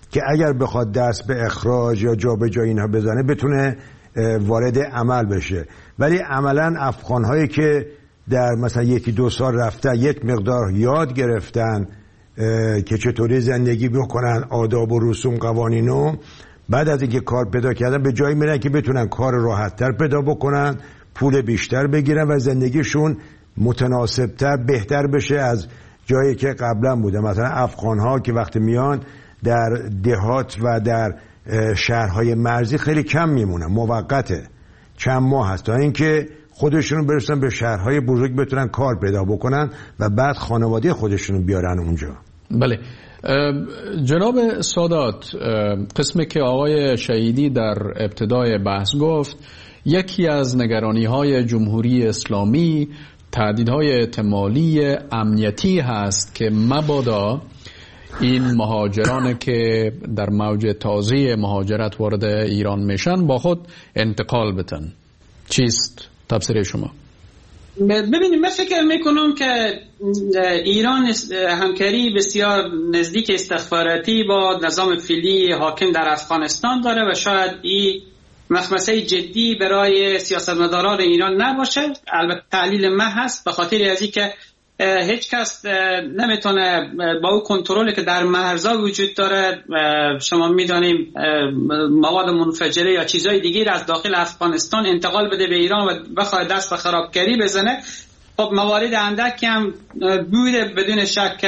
که اگر بخواد دست به اخراج یا جابجایی اینها بزنه بتونه وارد عمل بشه. ولی عملا افغان‌هایی که در مثلا 1-2 سال رفتن یک مقدار یاد گرفتن که چطوری زندگی بکنن، آداب و رسوم قوانینو، بعد از اینکه کار پیدا کردن به جایی میرن که بتونن کار راحت‌تر پیدا بکنن، پول بیشتر بگیرن و زندگیشون متناسب‌تر بهتر بشه از جایی که قبلا بوده. مثلا افغان‌ها که وقتی میان در دهات و در شهرهای مرزی خیلی کم میمونن، موقته، چند ماه هست تا اینکه خودشون برسن به شهرهای بزرگ بتونن کار پیدا بکنن و بعد خانواده خودشون بیارن اونجا. بله جناب سادات، قسمی که آقای شهیدی در ابتدای بحث گفت، یکی از نگرانی‌های جمهوری اسلامی تهدیدهای احتمالی امنیتی هست که مبادا این مهاجران که در موج تازه مهاجرت وارد ایران میشن با خود انتقال بتن. چیست تفسیر شما؟ ببینید، من فکر میکنم که ایران همکاری بسیار نزدیک استخباراتی با نظام فعلی حاکم در افغانستان داره و شاید این مخمسه جدی برای سیاستمداران ایران نباشه. البته تعلیل من هست به خاطر از اینکه هیچ کس نمیتونه با اون کنترلی که در مرزها وجود داره، شما میدانیم مواد منفجره یا چیزهای دیگه از داخل افغانستان انتقال بده به ایران و بخواد دست به خرابکاری بزنه. خب موارد اندکی هم بوده بدون شک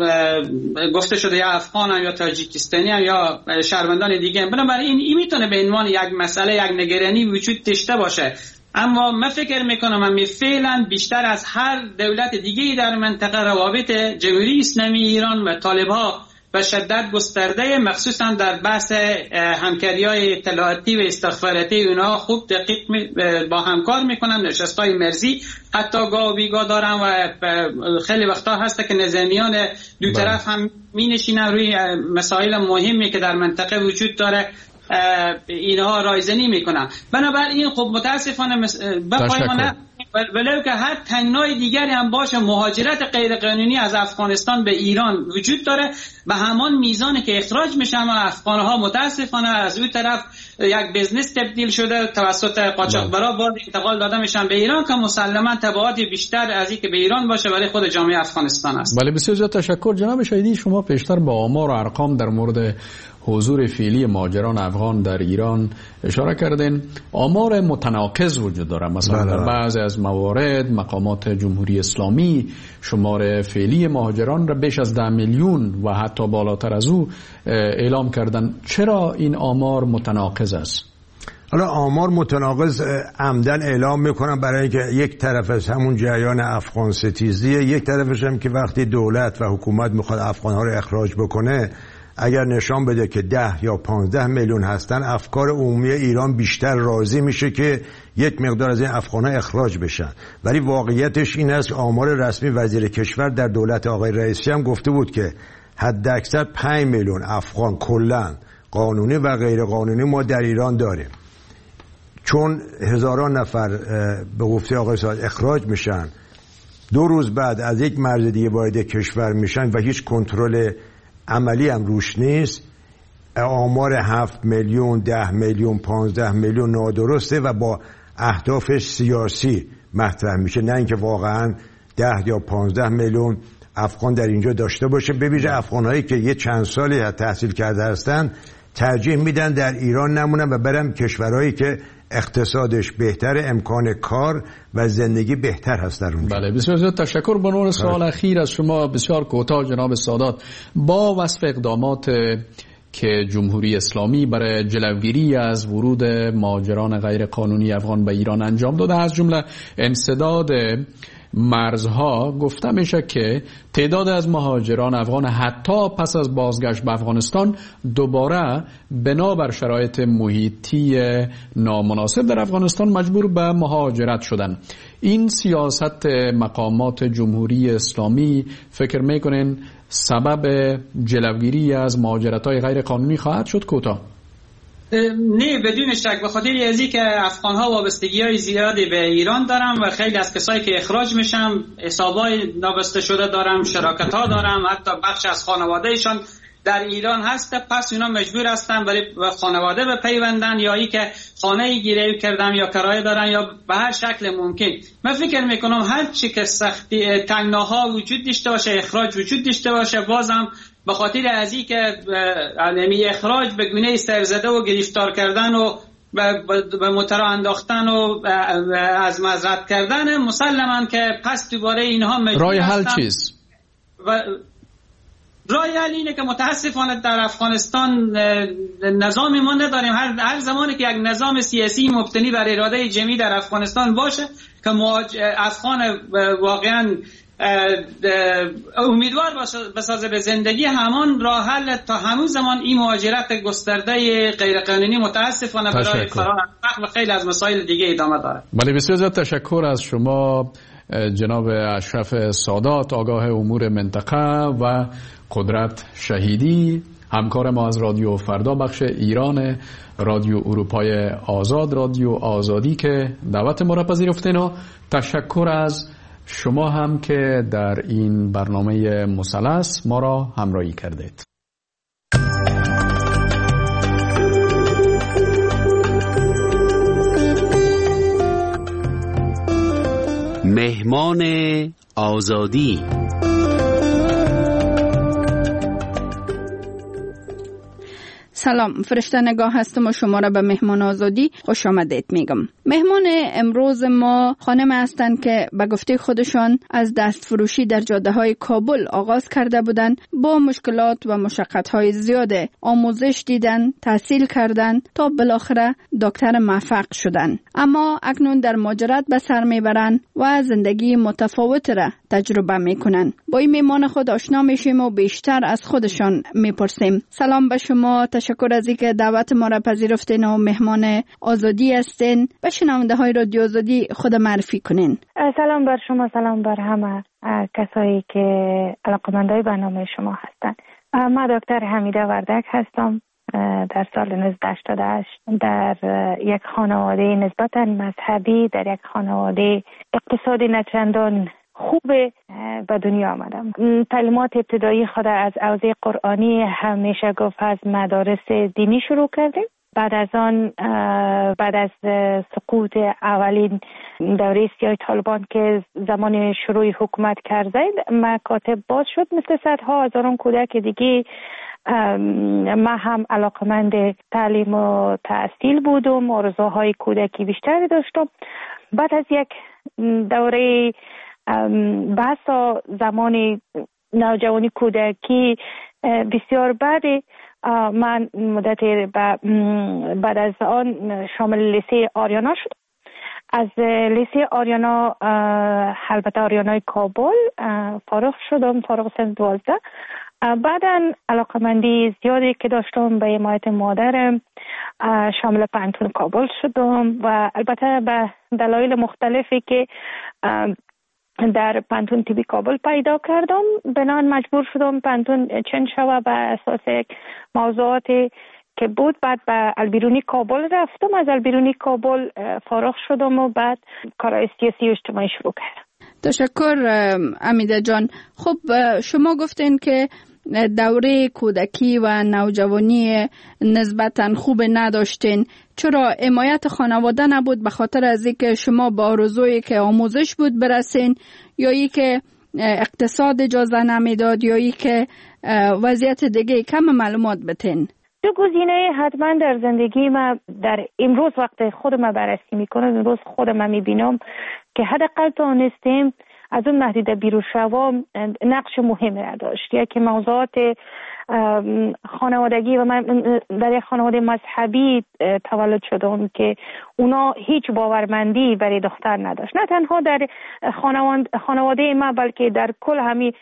گفته شده یا افغان هم یا تاجیکستانی هم یا شهروندان دیگه هم. بنابراین این میتونه به عنوان یک مسئله، یک نگرانی وجود داشته باشه. اما من فکر میکنم هم فعلا بیشتر از هر دولت دیگه‌ای در منطقه روابط جمهوری اسلامی ایران و طالب‌ها به شدت گسترده، مخصوصا در بحث همکاری‌های اطلاعاتی و استخباراتی اونها خوب دقیق با همکار میکنن. نشست‌های مرزی حتی گاه و بیگاه دارن و خیلی وقتا هست که نظامیان دو طرف هم مینشینن روی مسائل مهمی که در منطقه وجود داره، اینها رایزنی میکنن. بنابراین خب متاسفانه بقایمانه ولو که هر تنگنای دیگری هم باشه، مهاجرت غیر قانونی از افغانستان به ایران وجود داره به همان میزانی که اخراج میشن و افغانها متاسفانه از اون طرف یک بزنس تبدیل شده، توسط قاچاقبرا باید انتقال داده میشن به ایران که مسلما تبعات بیشتر از این که به ایران باشه ولی خود جامعه افغانستان است. بله بسیار زیاد تشکر. جناب شهیدی، شما پیشتر با آمار و ارقام در مورد حضور فعلی مهاجران افغان در ایران اشاره کردین. آمار متناقض وجود داره. مثلا در بعضی از موارد مقامات جمهوری اسلامی شمار فعلی مهاجران را بیش از 10 میلیون و حتی بالاتر از او اعلام کردن. چرا این آمار متناقض است؟ حالا آمار متناقض عمدن اعلام میکنن برای اینکه یک طرف از همون جریان افغان ستیزیه، یک طرفش هم که وقتی دولت و حکومت میخواد افغانها رو اخراج بکنه اگر نشان بده که 10 یا 15 میلیون هستن، افکار عمومی ایران بیشتر راضی میشه که یک مقدار از این افغان‌ها اخراج بشن. ولی واقعیتش این است که آمار رسمی وزیر کشور در دولت آقای رئیسی هم گفته بود که حداکثر 5 میلیون افغان کلاً قانونی و غیر قانونی ما در ایران داریم. چون هزاران نفر به گفته آقای سادات اخراج میشن، 2 روز بعد از یک مرز دیگه وارد کشور میشن و هیچ کنترل عملی هم روش نیست، آمار 7 میلیون 10 میلیون 15 میلیون نادرسته و با اهداف سیاسی مطرح میشه، نه اینکه واقعا 10 یا 15 میلیون افغان در اینجا داشته باشه. ببینید افغان‌هایی که یه چند سالی تحصیل کرده هستن ترجیح میدن در ایران نمونن و برن کشورهایی که اقتصادش بهتر، امکان کار و زندگی بهتر هست در اونجا. بله بسیار زیاد تشکر. به عنوان سوال اخیر از شما بسیار کوتاه جناب سادات، با وصف اقدامات که جمهوری اسلامی برای جلوگیری از ورود مهاجران غیر قانونی افغان به ایران انجام داده، از جمله انسداد مرزها، گفته میشه که تعداد از مهاجران افغان حتی پس از بازگشت به افغانستان دوباره بنابر شرایط محیطی نامناسب در افغانستان مجبور به مهاجرت شدن. این سیاست مقامات جمهوری اسلامی فکر میکنین سبب جلوگیری از مهاجرت‌های غیر قانونی خواهد شد؟ کوتاه. نه بدون شک، به خاطر ازی که افغان‌ها وابستگی‌های زیادی به ایران دارن و خیلی از کسایی که اخراج میشن حسابای نابسته شده دارن، شراکت‌ها دارن، حتی بخش از خانواده‌شان در ایران هست، پس اینا مجبور هستن برای خانواده بپیوندن یا ای که خانه گیره کردن یا کرایه دارن یا به هر شکل ممکن. من فکر میکنم هر چی که سختی تنگناها وجود داشته باشه، اخراج وجود داشته باشه، بازم به خاطر از این که علمی اخراج به گونه سرزده و گرفتار کردن و به مترا انداختن و از مزرعت کردن، مسلما که پس دوباره اینها مجبور رای حل چیست؟ رای حل اینه که متاسفانه در افغانستان نظامی ما نداریم. هر زمانی که یک نظام سیاسی مبتنی بر اراده جمعی در افغانستان باشه که افغان واقعا امیدوار بسازه به زندگی، همان راه حل تا همون زمان این مهاجرت گسترده غیرقانونی متاسفانه برای فرار و خیلی از مسائل دیگه ادامه داره. بله، بسیار زیاد تشکر از شما جناب اشرف سادات، آگاه امور منطقه و قدرت شهیدی، همکار ما از رادیو فردا بخش ایران رادیو اروپای آزاد، رادیو آزادی که دعوت ما را پذیرفتین. و تشکر از شما هم که در این برنامه مثلث ما را همراهی کردید. مهمان آزادی. سلام، فرشته نگاه هستم و شما را به مهمان آزادی خوش آمدید میگم. مهمان امروز ما خانم هستند که به گفته خودشان از دست فروشی در جاده های کابل آغاز کرده بودند، با مشکلات و مشقت های زیاده آموزش دیدن، تحصیل کردن تا بالاخره دکتر موفق شدن. اما اکنون در مهاجرت به سر میبرند و زندگی متفاوت را تجربه میکنن. با این مهمان خود آشنا میشیم و بیشتر از خودشان میپرسیم. سلام به شما، تشکر از اینکه دعوت ما را پذیرفتین و مهمان آزادی هستین. به شنونده های رادیو آزادی خود معرفی کنین. سلام بر شما، سلام بر همه کسایی که علاقه‌مندای برنامه شما هستند. من دکتر حمیده وردک هستم. در سال 1988 در یک خانواده نسبتاً مذهبی، در یک خانواده اقتصادی نچندان خوب به دنیا آمدم. تعلیمات ابتدایی خود از حوزه قرآنی همیشه گفت از مدارس دینی شروع کردیم. بعد از آن، بعد از سقوط اولین دوره سیاه طالبان که زمان شروع حکومت کرده، مکاتب باز شد مثل صدها هزاران کودک دیگه. من هم علاقمند تعلیم و تحصیل بودم، آرزوهای کودکی بیشتری داشتم. بعد از یک دوره بحث زمان نوجوانی کودکی بسیار بعد، من مدت بعد از آن شامل لیسه آریانا شدم. از لیسه آریانا، البته آریانای کابل، فارغ شدم، فارغ سن 12. بعدا علاقمندی زیادی که داشتم به حمایت مادرم شامل پانتون کابل شدم و البته به دلایل مختلفی که در پانتون تیبی کابل پیدا کردم، بنان مجبور شدم پانتون چنج شوه به اساس موضوعاتی که بود. بعد به البیرونی کابل رفتم، از البیرونی کابل فارغ شدم و بعد کارهای سیاسی و اجتماعی شروع کردم. تشکر امیده جان. خب شما گفتین که دوره کودکی و نوجوانی نسبتاً خوب نداشتین. چرا حمایت خانواده نبود؟ به خاطر از اینکه شما با آرزویی که آموزش بود برسین، یا ای که اقتصاد اجازه نمیداد، یا ای که وضعیت دیگه؟ کم معلومات بتین. دو گزینه حتما در زندگی ما در امروز وقت خودم بررسی میکنم، امروز خودم میبینم که حداقل دانستیم از اون محدوده بیرون شوام نقش مهمی را داشت. یکی موضوعات خانوادگی، و من در یک خانواده مذهبی تولد شدم که اونا هیچ باورمندی برای دختر نداشت. نه تنها در خانواده ما بلکه در کل همین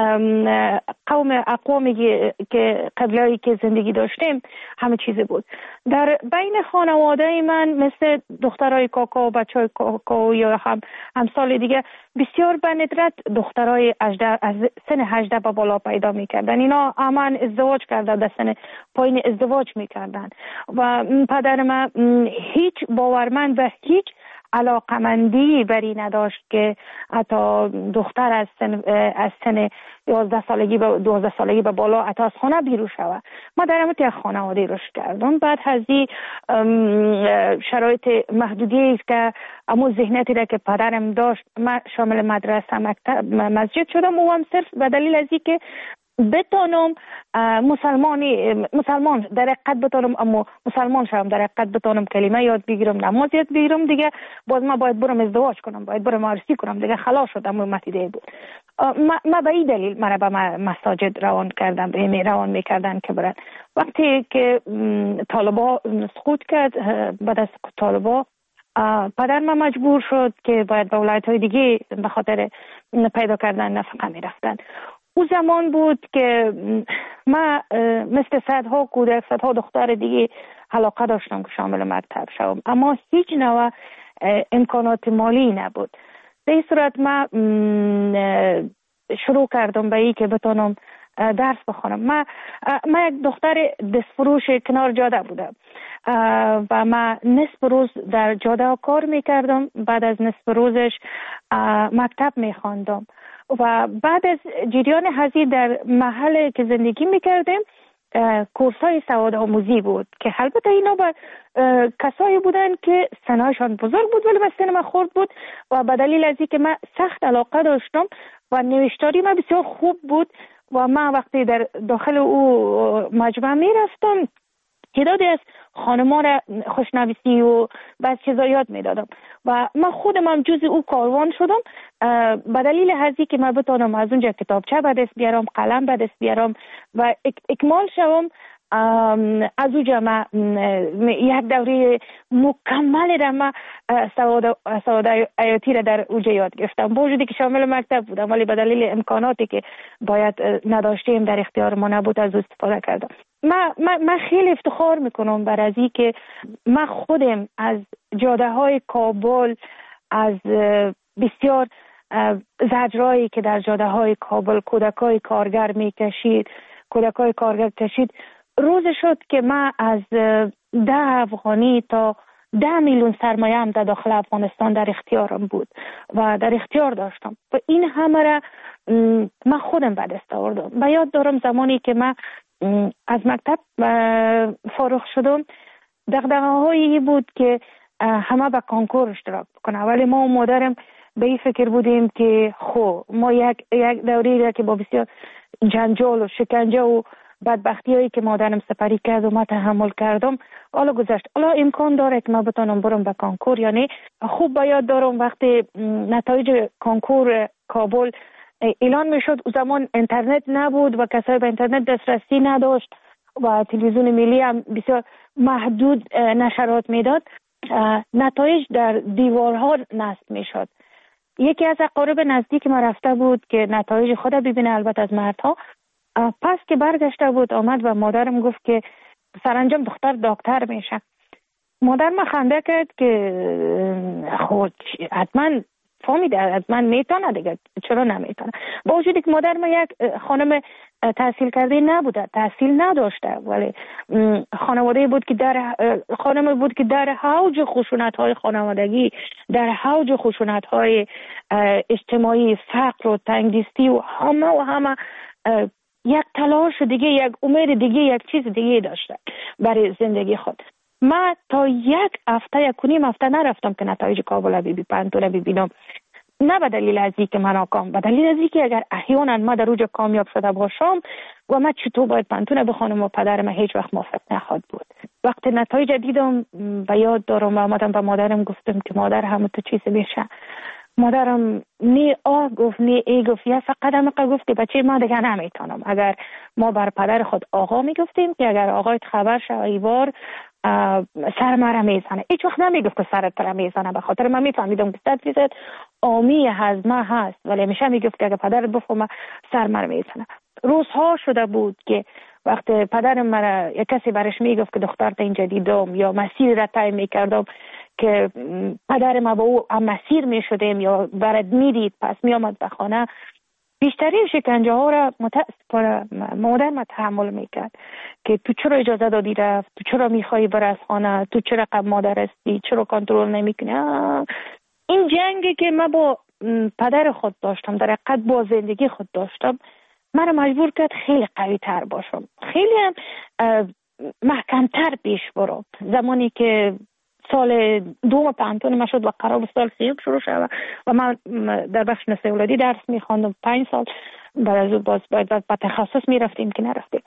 اقوامی که قبلی که زندگی داشتیم همه چیز بود. در بین خانواده من مثل دخترای کاکا و بچهای کاکا یا همسال دیگه بسیار به ندرت دخترای از سن 18 به بالا پیدا میکردن. اینا همان ازدواج کردن، در سن پایین ازدواج میکردن و پدر من هیچ باورمند و هیچ علاقمندی بری نداشت که حتی دختر از سن 11 سالگی به 12 سالگی به بالا حتی از خانه بیرون شود. ما در همون یک خانواده رشد کردم. بعد از این شرایط محدودی است که امو ذهنیتی را که پدرم داشت، من شامل مدرسه، مکتب، مسجد شدم و هم صرف به دلیل از این که بتانم مسلمان در حقیقت بتانم، اما مسلمان شدم در حقیقت بتانم کلمه یاد بگیرم، نماز یاد بگیرم. دیگه باز ما باید برم ازدواج کنم، باید برم عروسی کنم، دیگه خلاص شدم. متیده بود. ما به این دلیل من به مساجد روان میکردن که برن. وقتی که طالبا سقوط کرد، بعد از طالبا پدر من مجبور شد که باید به ولایت‌های دیگه به خاطر پیدا کردن نفقه میرفتن. او زمان بود که من مثل صدها کودک، صدها دختر دیگه علاقه داشتم که شامل مکتب شوم، اما هیچ نوع امکانات مالی نبود. به این صورت من شروع کردم به این که بتونم درس بخونم. من یک دختر دستفروش کنار جاده بودم و من نصف روز در جاده کار میکردم. بعد از نصف روزش مکتب میخواندم و بعد از جریان هزی در محل که زندگی میکردیم کورسای سواد آموزی بود که البته اینا با کسایی بودن که سنایشان بزرگ بود ولی سن من خرد بود و به دلیل از اینکه من سخت علاقه داشتم و نوشتاری من بسیار خوب بود و من وقتی در داخل او مجمع میرفتم تعدادی از خانمان را خوشنویسی و بعض چیزا یاد میدادم و من خودم هم جز او کاروان شدم به دلیل هزی که من بتونم از اونجا کتابچه به دست بیارم، قلم به دست بیارم و اکمال شوم. از اونجا من یک دوره مکمل را من سواد حیاتی را در اونجا یاد گرفتم، با وجودی که شامل مکتب بودم ولی به دلیل امکاناتی که باید نداشتیم در اختیار ما نبود از استفاده کردم. من خیلی افتخار میکنم بر از این که من خودم از جاده های کابل، از بسیار زجرایی که در جاده های کابل کودکای کارگر میکشید، کودکای کارگر کشید، روز شد که من از 10 افغانی تا 10 میلیون سرمایه هم در داخل افغانستان در اختیارم بود و در اختیار داشتم و این همه را من خودم به دست آوردم. و یاد دارم زمانی که من از مکتب فارغ شدم دغدغه‌هایی بود که همه به کنکور اشتراک بکنه، ولی ما و مادرم به این فکر بودیم که ما یک دوری را که با بسیار جنجال و شکنجه و بدبختی هایی که مادرم سپری کرد و ما تحمل کردم حالا گذشت، حالا امکان داره که ما بتونم برم به کنکور. یعنی خوب باید دارم وقتی نتایج کنکور کابل اعلان میشد، او زمان اینترنت نبود و کسایی به اینترنت دسترسی نداشت و تلویزیون ملی هم بسیار محدود نشرات میداد، نتایج در دیوارها نصب میشد. یکی از اقارب نزدیک ما رفته بود که نتایج خود ببینه، البته از مردها. پس که برگشته بود آمد و مادرم گفت که سرانجام دختر دکتر میشه. مادر ما خنده کرد که خود حتما فهمیده، حتما میتونه دیگه، چرا نمیتونه؟ با وجودی که مادر ما یک خانم تحصیل کرده نبوده، تحصیل نداشته، ولی خانواده بود که خانم بود که در حوج خشونت‌های خانوادگی، در حوج خشونت‌های اجتماعی، فقر و تنگدستی و همه یک تلاش دیگه، یک امید دیگه، یک چیز دیگه داشته برای زندگی خود. من تا یک هفته، 1.5 هفته نرفتم که نتایج کابل پنتون ببینم، نه به دلیل از اینکه من ناکام، به دلیل از اینکه اگر احیانا من در اوج کامیاب شده باشم و من چطور باید پنتون بخونم و پدر من هیچ وقت موافق نخواهد بود. وقتی نتایج دیدم به یاد دارم و آمدم به مادرم گفتم که مادر همون تو چیز میشه. مادرم نی گفت نی ای گفت، یا فقط هم گفت که بچه ما دیگه نمیتونم. اگر ما بر پدر خود آقا میگفتیم که اگر آقایت خبر شه ایوار سر مرا میزنه، هیچ وقت نمیگفت که سرت را میزنه، به خاطر من میفهمیدم که 100% آمی هضمه هست، ولی همیشه میگفت که اگر پدرت بفهمه سر مرا میزنه. روزها شده بود که وقتی پدرم مرا یک کسی برش میگفت که دخترت اینجا دیدم یا مسیر را طی میکردم که پدر ما با او هم مسیر میشدیم یا برد میدید، پس میامد به خانه بیشترین شکنجه ها را متاسفانه مادر تحمل میکرد که تو چرا اجازه دادی رفت، تو چرا میخوایی بر از خانه، تو چرا قبل مادر هستی، چرا کنترل نمیکنی. این جنگی که من با پدر خود داشتم، در حقیقت با زندگی خود داشتم، من مجبور کرد خیلی قوی تر باشم، خیلی هم محکمتر پیش برم. زمانی که سال دوم پانتون ما شد و قرار بود سال سیوم شروع شد و من در بخش نسل اولادی درس میخواندم 5 سال، بعد از باز باید به تخصص میرفتیم که نرفتیم.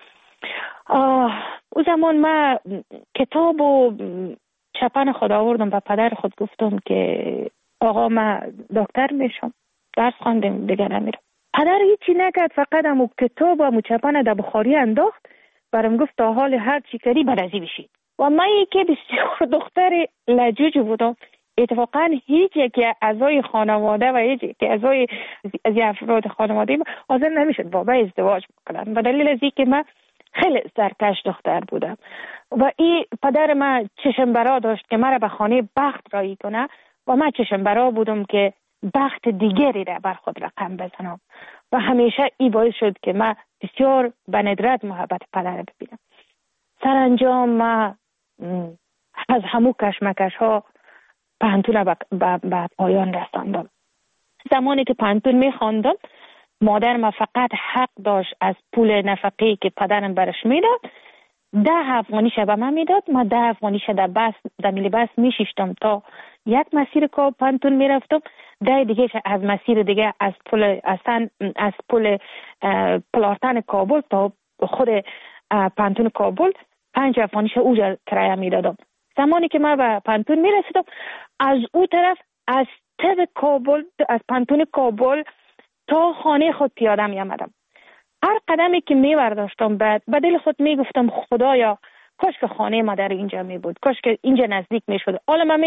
او زمان من کتاب و چپن خود آوردم و پدر خود گفتم که آقا من دکتر میشم، درس خواندم دیگه نمیرم. پدر هیچی نکرد، فقط همون کتاب و چپن در بخاری انداخت، برام گفت تا حال هر چی کردی برازی بشید. و من یکی بسیار دختر لجوج بودم، اتفاقا هیچ یکی اعضای خانواده و هیچ یکی اعضای از افراد خانواده حاضر نمیشد با من ازدواج بکنن، به دلیل از اینکه من خیلی سرکش دختر بودم و این پدر من چشم برا داشت که مرا به خانه بخت رایی کنه و من چشم برا بودم که بخت دیگری را بر خود رقم بزنم و همیشه این باعث شد که من بسیار به ندرت محبت پدر ببینم. سرانجام من از همو کشمکش ها پانتون به پایان رساندم. زمانی که پانتون میخواندم مادر ما فقط حق داشت از پول نفقه‌ای که پدرم برش میداد 10 افغانیش به من میداد. ما 10 افغانیش در میلی بس میشیشتم تا یک مسیر که پانتون میرفتم، 10 دیگه از مسیر دیگه از پل پلارتن کابل تا خود پانتون کابل 5 افغانیش اوجا کرایه میدادم. زمانی که من به پانتون میرسیدم از او طرف از تب کابل، از پانتون کابل تا خانه خود پیاده می آمدم. هر قدمی که می برداشتم به دل خود می گفتم خدایا کاش که خانه ما در اینجا می بود، کاش که اینجا نزدیک می شد. حالا من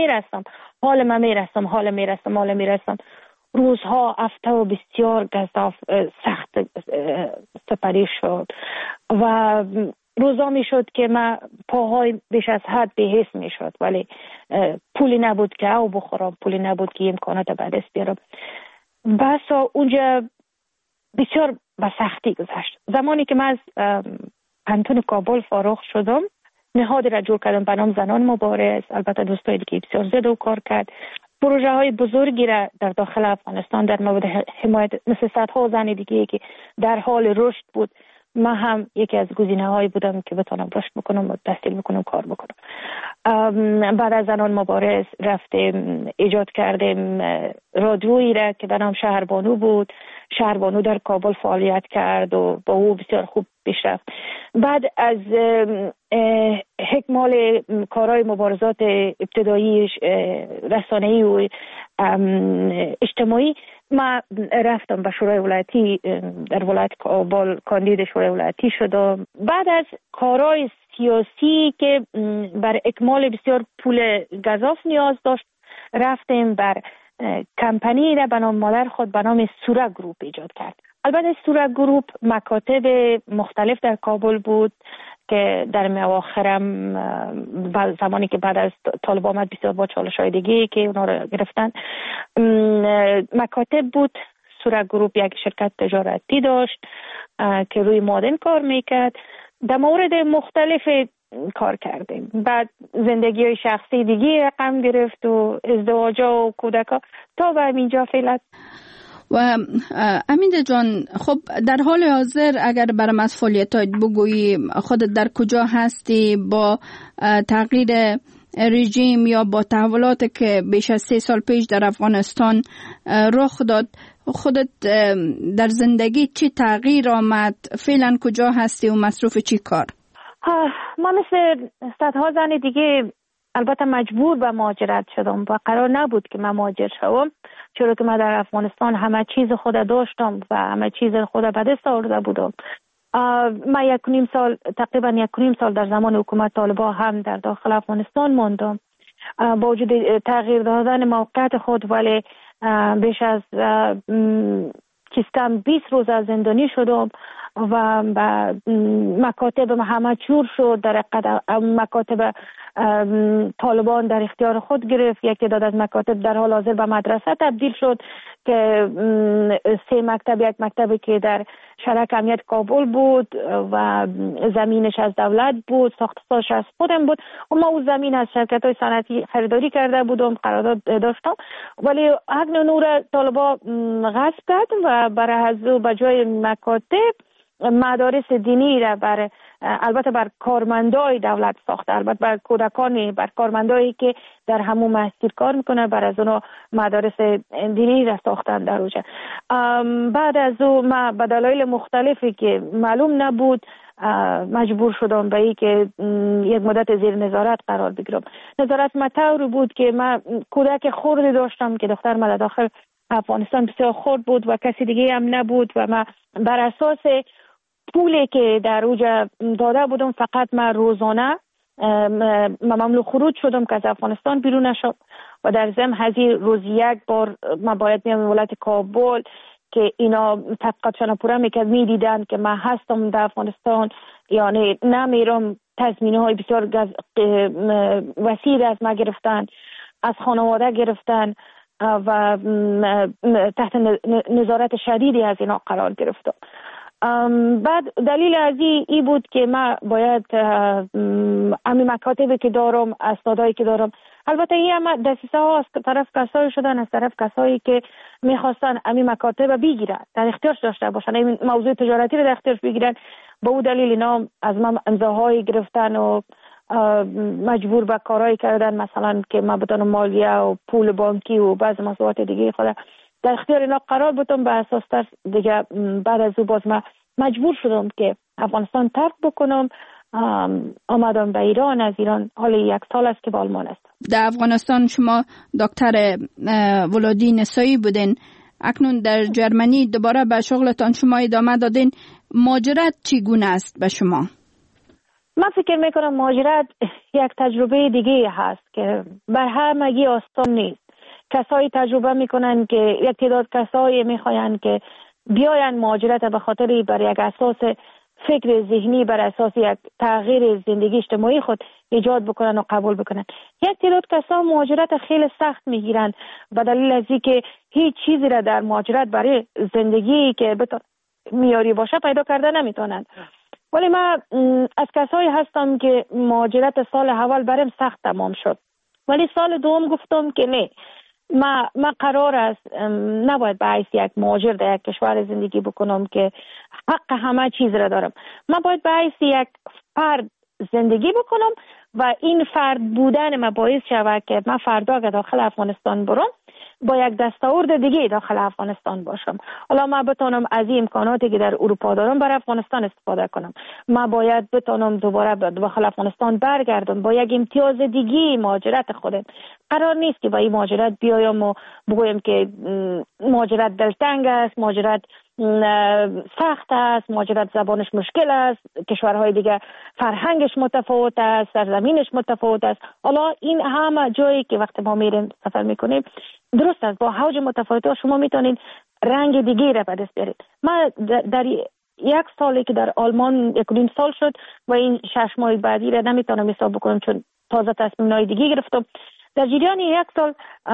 می رسم. روزها هفته و بسیار گزاف سخت سپری شد و روزا می شد که من پاهای بیش از حد بهیس می شد، ولی پولی نبود که او بخورم، پولی نبود که امکانات به دست بیارم. بسا اونجا بسیار به سختی گذشت. زمانی که من از پانتون کابل فارغ شدم نهادی را جور کردم به نام زنان مبارز. البته دوستای دیگه بسیار زیاد و کار کرد. پروژه های بزرگی را در داخل افغانستان در مورد حمایت مثل صدها زن دیگه که در حال رشد بود، من هم یکی از گزینه‌هایی بودم که بتونم رشد بکنم و تحصیل بکنم، کار بکنم. بعد از زنان مبارز رفتیم ایجاد کردیم رادیویی را که به نام شهربانو بود. شهربانو در کابل فعالیت کرد و با او بسیار خوب پیش رفت. بعد از اکمال کارهای مبارزات ابتدایی رسانه‌ای و اجتماعی ما رفتم به شورای ولایتی در ولایت کابل کاندید شورای ولایتی شدم. بعد از کارهای سیاسی که بر اکمال بسیار پول گزاف نیاز داشت رفتیم بر کمپانی را به نام مادر خود به نام سورا گروپ ایجاد کرد. البته سورا گروپ مکاتب مختلف در کابل بود که در اواخرم زمانی که بعد از طالب آمد بسیار با چالش‌های دیگه که اونا رو گرفتن مکاتب بود. سورا گروپ یک شرکت تجارتی داشت که روی معادن کار میکرد. در مورد مختلف کار کردیم. بعد زندگی شخصی دیگه رقم گرفت و ازدواج و کودکا تا به اینجا فعلا. و امیده جان، خب در حال حاضر اگر برام از فعالیتات بگویی، خودت در کجا هستی با تغییر رژیم یا با تحولات که بیش از 3 سال پیش در افغانستان رخ داد، خودت در زندگی چی تغییر آمد؟ فعلا کجا هستی و مصروف چی کار؟ ما مثل صدها زن دیگه البته مجبور به مهاجرت شدم و قرار نبود که من مهاجر شوم، چرا که من در افغانستان همه چیز خود داشتم و همه چیز خود به دست آورده بودم. من تقریبا 1.5 سال در زمان حکومت طالبان هم در داخل افغانستان ماندم با وجود تغییر دادن موقعیت خود، ولی بیش از کم 20 روز از زندانی شدم و مکاتب همه چور شد. در مکاتب طالبان در اختیار خود گرفت. یک تعداد از مکاتب در حال حاضر به مدرسه تبدیل شد که 3 مکتب، یک مکتبی که در شرک امنیت کابل بود و زمینش از دولت بود، ساختش از خودم بود و ما اون زمین از شرکت‌های صنعتی خریداری کرده بودم، قرارداد داشتم، ولی حق نور طالبان غصب کرد و برای از به جای مکاتب مدارس دینی را البته بر کارمندای دولت ساخته، البته بر کودکانی، بر کارمندایی که در همون مسجد کار میکنه، بر از اونها مدارس دینی را ساختن در اوجه. بعد از اون ما به دلایل مختلفی که معلوم نبود مجبور شدم به این که یک مدت زیر نظارت قرار بگیرم. نظارت مطوری بود که من کودک خردی داشتم که دختر من داخل افغانستان بسیار خرد بود و کسی دیگه هم نبود و من بر اساس پولی که در اوجه داده بودم فقط من روزانه مملو خروج شدم که از افغانستان بیرون نشد و در ضمن هزی روز یک بار من باید میام ولایت کابل که اینا تحقیقاتشان پورا میدیدن که من هستم در افغانستان، یعنی نمیرم. تضمینه های بسیار وسیع از ما گرفتن، از خانواده گرفتن و تحت نظارت شدیدی از اینا قرار گرفتم. بعد دلیل از این بود که من باید امی مکاتبی که دارم، اسنادایی که دارم، البته این هم دسیسه ها از طرف کسایی شدن، از طرف کسایی که میخواستن امی مکاتب بگیرن، در اختیارش داشته باشن، این موضوع تجارتی رو در اختیارش بگیرن. به اون دلیل اینا از من امضاهایی گرفتن و مجبور به کارهایی کردن، مثلا که من بتونم مالیه و پول بانکی و بعض مسئولیت دیگه خود در اختیار اینا قرار بودم. به اساس دیگه بعد از اون باز من مجبور شدم که افغانستان ترک بکنم. آمدم به ایران. از ایران حال 1 سال است که به آلمان است. در افغانستان شما دکتر ولادی نسایی بودین، اکنون در جرمنی دوباره به شغلتان شما ادامه دادین. مهاجرت چگونه است به شما؟ من فکر میکنم مهاجرت یک تجربه دیگه هست که بر همگی آسان نیست. کسایی تجربه میکنن که یک تعداد کسایی میخواین که بیاین مهاجرت به خاطر بر یک اساس فکر ذهنی، بر اساس یک تغییر زندگی اجتماعی خود ایجاد بکنن و قبول بکنن. یک تعداد کسا مهاجرت خیلی سخت میگیرن به دلیل از اینکه هیچ چیزی را در مهاجرت برای زندگی که معیاری باشه پیدا کرده نمیتونن. ولی من از کسایی هستم که مهاجرت سال اول برام سخت تمام شد، ولی سال دوم گفتم که نه، من قرار است نباید به حیث یک مهاجر در یک کشور زندگی بکنم که حق همه چیز را دارم. من باید به حیث یک فرد زندگی بکنم و این فرد بودن من باعث شود که من فردا که داخل افغانستان برم با یک دستاورد دیگه داخل افغانستان باشم. حالا من بتونم از این امکاناتی که در اروپا دارم برای افغانستان استفاده کنم. من باید بتونم دوباره داخل افغانستان برگردم با یک امتیاز دیگه مهاجرت خودم. قرار نیست که با این مهاجرت بیایم و بگویم که مهاجرت دلتنگ است، مهاجرت سخت است، مهاجرت زبانش مشکل است، کشورهای دیگه فرهنگش متفاوت است، سرزمینش متفاوت است. حالا این همه جایی که وقتی ما میریم سفر میکنیم درست است، با حوج متفاوت شما میتونید رنگ دیگه را به دست بیارید. من در 1 سالی که در آلمان 1.5 سال شد و این 6 ماه بعدی را نمیتونم حساب بکنم چون تازه تصمیم‌های دیگه گرفتم. در جریان 1 سال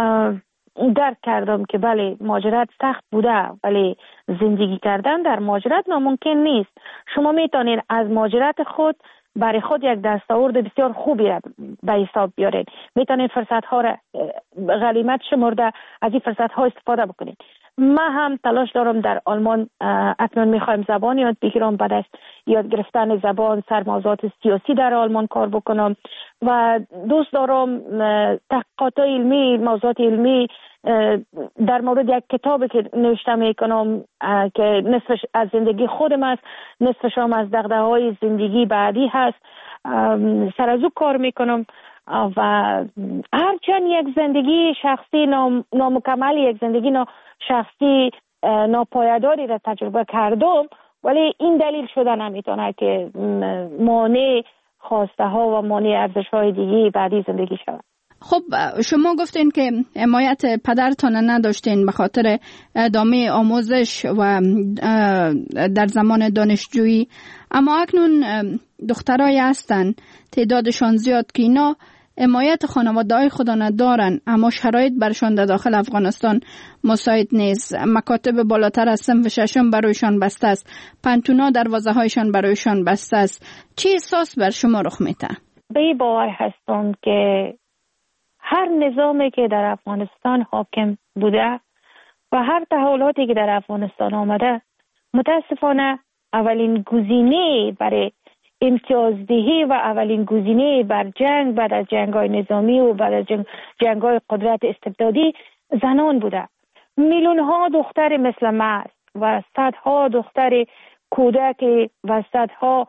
درک کردم که بله مهاجرت سخت بوده، ولی زندگی کردن در مهاجرت ناممکن نیست. شما میتونید از مهاجرت خود برای خود یک دستاورد بسیار خوبی را به حساب بیارید. میتونید فرصت ها را غنیمت شمرده از این فرصت ها استفاده بکنید. من هم تلاش دارم در آلمان اکنون میخوایم زبان یاد بگیرم، بعد از یاد گرفتن زبان سر موضوعات سیاسی در آلمان کار بکنم و دوست دارم تحقیقات علمی، موضوعات علمی در مورد یک کتابی که نوشته میکنم که نصفش از زندگی خودم است، نصفش هم از دغدغه‌های زندگی بعدی هست، سر از او کار میکنم و هرچند یک زندگی شخصی نامکمل، یک زندگی شخصی ناپایداری را تجربه کردم، ولی این دلیل شده نمیتونه که مانع خواسته ها و مانع ارزش های دیگه بعدی زندگی شود. خب شما گفتین که حمایت پدرتان نداشتین به خاطر ادامه آموزش و در زمان دانشجویی، اما اکنون دخترای هستن تعدادشان زیاد که اینا حمایت خانواده‌های خود ندارن، اما شرایط برشان در داخل افغانستان مساعد نیست. مکاتب بالاتر از صنف ششم برایشان بسته است، پنتونا دروازه‌هایشان برایشان بسته است. چه احساس بر شما رخ میده؟ به باور هستم که هر نظامی که در افغانستان حاکم بوده و هر تحولاتی که در افغانستان آمده، متاسفانه اولین گزینه برای امتیازدهی و اولین گزینه بر جنگ بعد از جنگ‌های نظامی و بعد از جنگ‌های قدرت استبدادی زنان بوده. میلیون‌ها دختر مثل من و صدها دختر کودک و صدها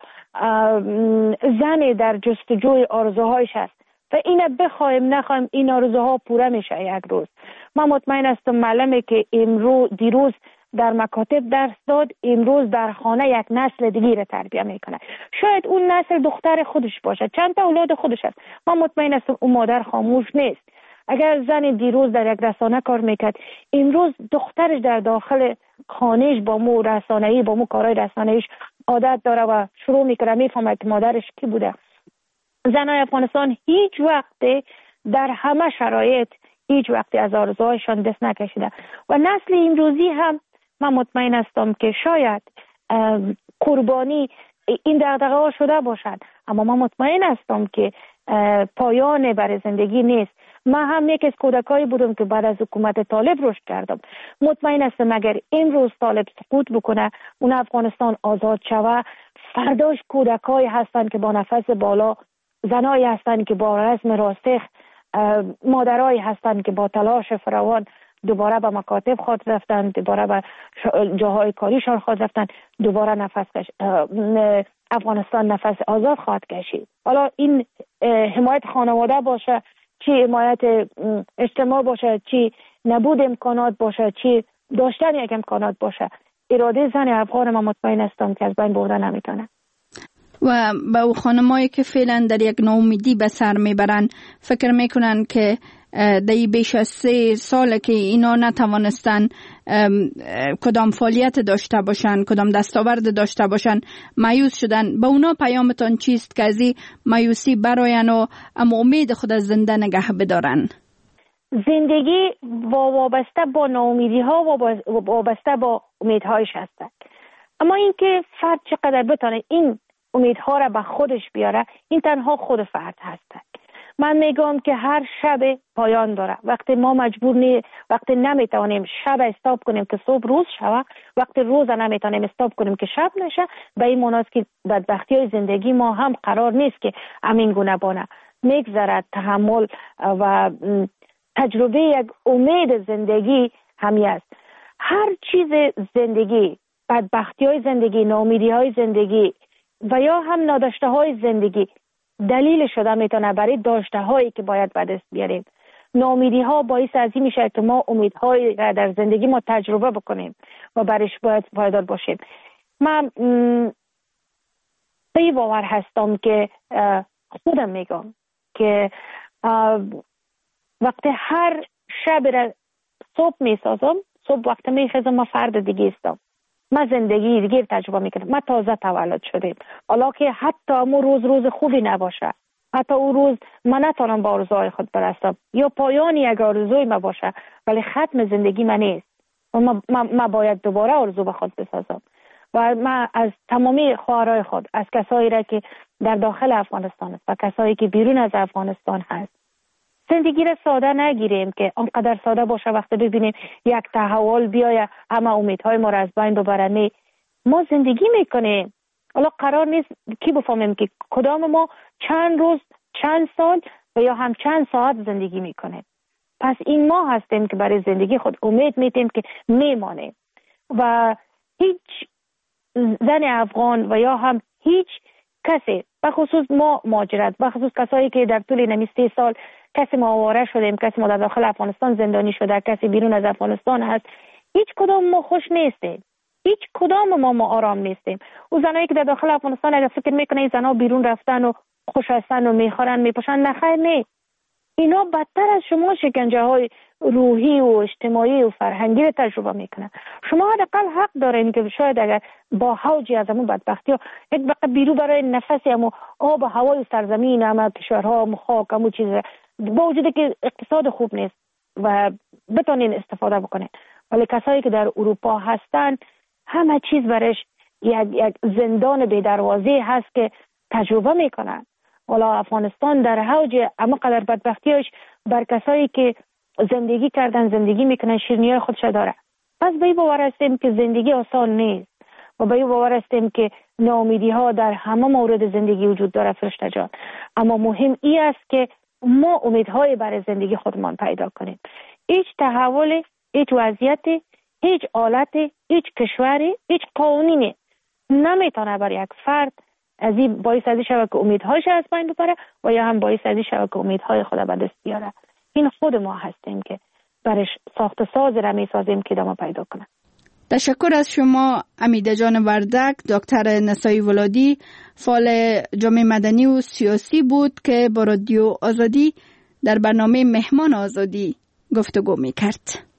زن در جستجوی آرزوهایش است و اینه بخوایم نخوایم این آرزوها پوره میشه یک روز. من مطمئن هستم معلمه که دیروز در مکاتب درس داد، امروز در خانه یک نسل دیگه را تربیت میکنه. شاید اون نسل دختر خودش باشه، چند تا اولاد خودش است. من مطمئن هستم اون مادر خاموش نیست. اگر زن دیروز در یک رسانه کار میکرد، امروز دخترش در داخل خانهش با مو رسانه‌ای، با مو کارهای رسانه‌ایش عادت داره و شروع میکنه میفهمه که مادرش کی بوده. زنای افغانستان هیچ وقت در همه شرایط هیچ وقت از آرزوهایشان دست نکشیده و نسل امروزی هم من مطمئن هستم که شاید قربانی این دغدغه ها شده باشد، اما من مطمئن هستم که پایان برای زندگی نیست. من هم یک از کودکایی بودم که بعد از حکومت طالب رشد کردم. مطمئن هستم اگر امروز طالب سقوط بکنه، اون افغانستان آزاد شوه، فرداش کودکایی هستند که با نفس بالا، زنایی هستند که با رسم راسخ، مادرایی هستند که با تلاش فراوان دوباره به مکاتب خود رفتن، دوباره به جاهای کاریشان خود رفتن، دوباره افغانستان نفس آزاد خواهد کشید. حالا این حمایت خانواده باشه، چی حمایت اجتماع باشه، چی نبود امکانات باشه، چی داشتن یک امکانات باشه، اراده زن افغان من مطمئن هستم که از بین برده نمیتونه. و با خانمایی که فعلا در یک ناامیدی به سر میبرن، فکر میکنن که در بیش از 3 سال که اینا نتوانستن کدام فعالیت داشته باشن، کدام دستاورد داشته باشن، مایوس شدن. به اونا پیامتان چیست که از این مایوسی براین و اما امید خود از زنده نگه بدارن؟ زندگی وابسته با ناامیدی ها و وابسته با امیدهایش هستند، اما اینکه فرد چقدر بتونه این امیدها را به خودش بیاره، این تنها خود فرد هست. من میگم که هر شب پایان داره. وقتی ما وقتی نمیتونیم شب استاپ کنیم که صبح روز شوه، وقتی روز نمیتونیم استاپ کنیم که شب نشه، به این معناست که بدبختی زندگی ما هم قرار نیست که همین گونه بانه. میگذرد تحمل و تجربه یک امید زندگی همی است. هر چیز زندگی، بدبختی های زندگی، ناامیدی های زندگی و یا هم ناداشته های زندگی دلیل شده میتونه برای داشته هایی که باید به دست بیاریم. ناامیدی ها باعث از این میشه که ما امیدهای در زندگی ما تجربه بکنیم و برایش باید پایدار باشیم. من به باور هستم که خودم میگم که وقتی هر شب را صبح میسازم، صبح وقتی میخیزم ما فرد دیگه استم، ما زندگی دیگه تجربه میکنم. ما تازه تولد شدیم، حالا که حتی امو روز خوبی نباشه، حتی اون روز من نتونم با آرزوهای خود برسم یا پایانی یک آرزوی ما باشه، ولی ختم زندگی من نیست و ما باید دوباره آرزو به خود بسازم. و من از تمامی خواهرای خود، از کسایی را که در داخل افغانستان است و کسایی که بیرون از افغانستان هست، زندگی را ساده نگیریم که آنقدر ساده باشه وقتی ببینیم یک تحول بیایه همه امیدهای ما را از بین ببره. ما زندگی میکنیم. حالا قرار نیست کی بفهمیم که کدام ما چند روز، چند سال و یا هم چند ساعت زندگی میکنیم. پس این ما هستیم که برای زندگی خود امید میتیم که میمانیم و هیچ زن افغان و یا هم هیچ کسی، بخصوص ما مهاجرت، بخصوص کسایی که در طول نمی 3 سال کسی ما آواره شدیم، کسی ما در داخل افغانستان زندانی شده، کسی بیرون از افغانستان هست، هیچ کدام ما خوش نیستیم، هیچ کدام ما آرام نیستیم. او زنایی که در داخل افغانستان اگر فکر میکنه این زنها بیرون رفتن و خوش هستن و میخورن میپوشن، نخیر نیست. اینا بدتر از شما شکنجه های روحی و اجتماعی و فرهنگی رو تجربه میکنن. شما حداقل حق دارین که شاید اگر با حوجی از همون بدبختی ها یک بقیه بیرو برای نفسی همو آب و هوای سرزمین همه کشورها همو خاک همو چیز با وجوده که اقتصاد خوب نیست و بتونین استفاده بکنین، ولی کسایی که در اروپا هستن همه چیز برش یک زندان بی دروازه هست که تجربه میکنن. حالا افغانستان در حوج اما قدر بدبختیش بر کسایی که زندگی کردن زندگی میکنن شیرینی‌های خودش داره. پس به این باور هستیم که زندگی آسان نیست و به این باور هستیم که ناامیدی ها در همه مورد زندگی وجود داره فرشته جان، اما مهم این است که ما امیدهای برای زندگی خودمان پیدا کنیم. هیچ تحولی، هیچ وضعیتی، هیچ حالتی، هیچ کشوری، هیچ قانونی نمیتونه برای یک فرد از این باعث ازی شود که امیدهاش از بین ببره و یا هم باعث ازی شود که امیدهای خود به دست بیاره. این خود ما هستیم که برش ساخت ساز را میسازیم که ادامه پیدا کنه. تشکر از شما امیده جان وردک. دکتر نسایی ولادی فعال جامعه مدنی و سیاسی بود که با رادیو آزادی در برنامه مهمان آزادی گفتگو میکرد.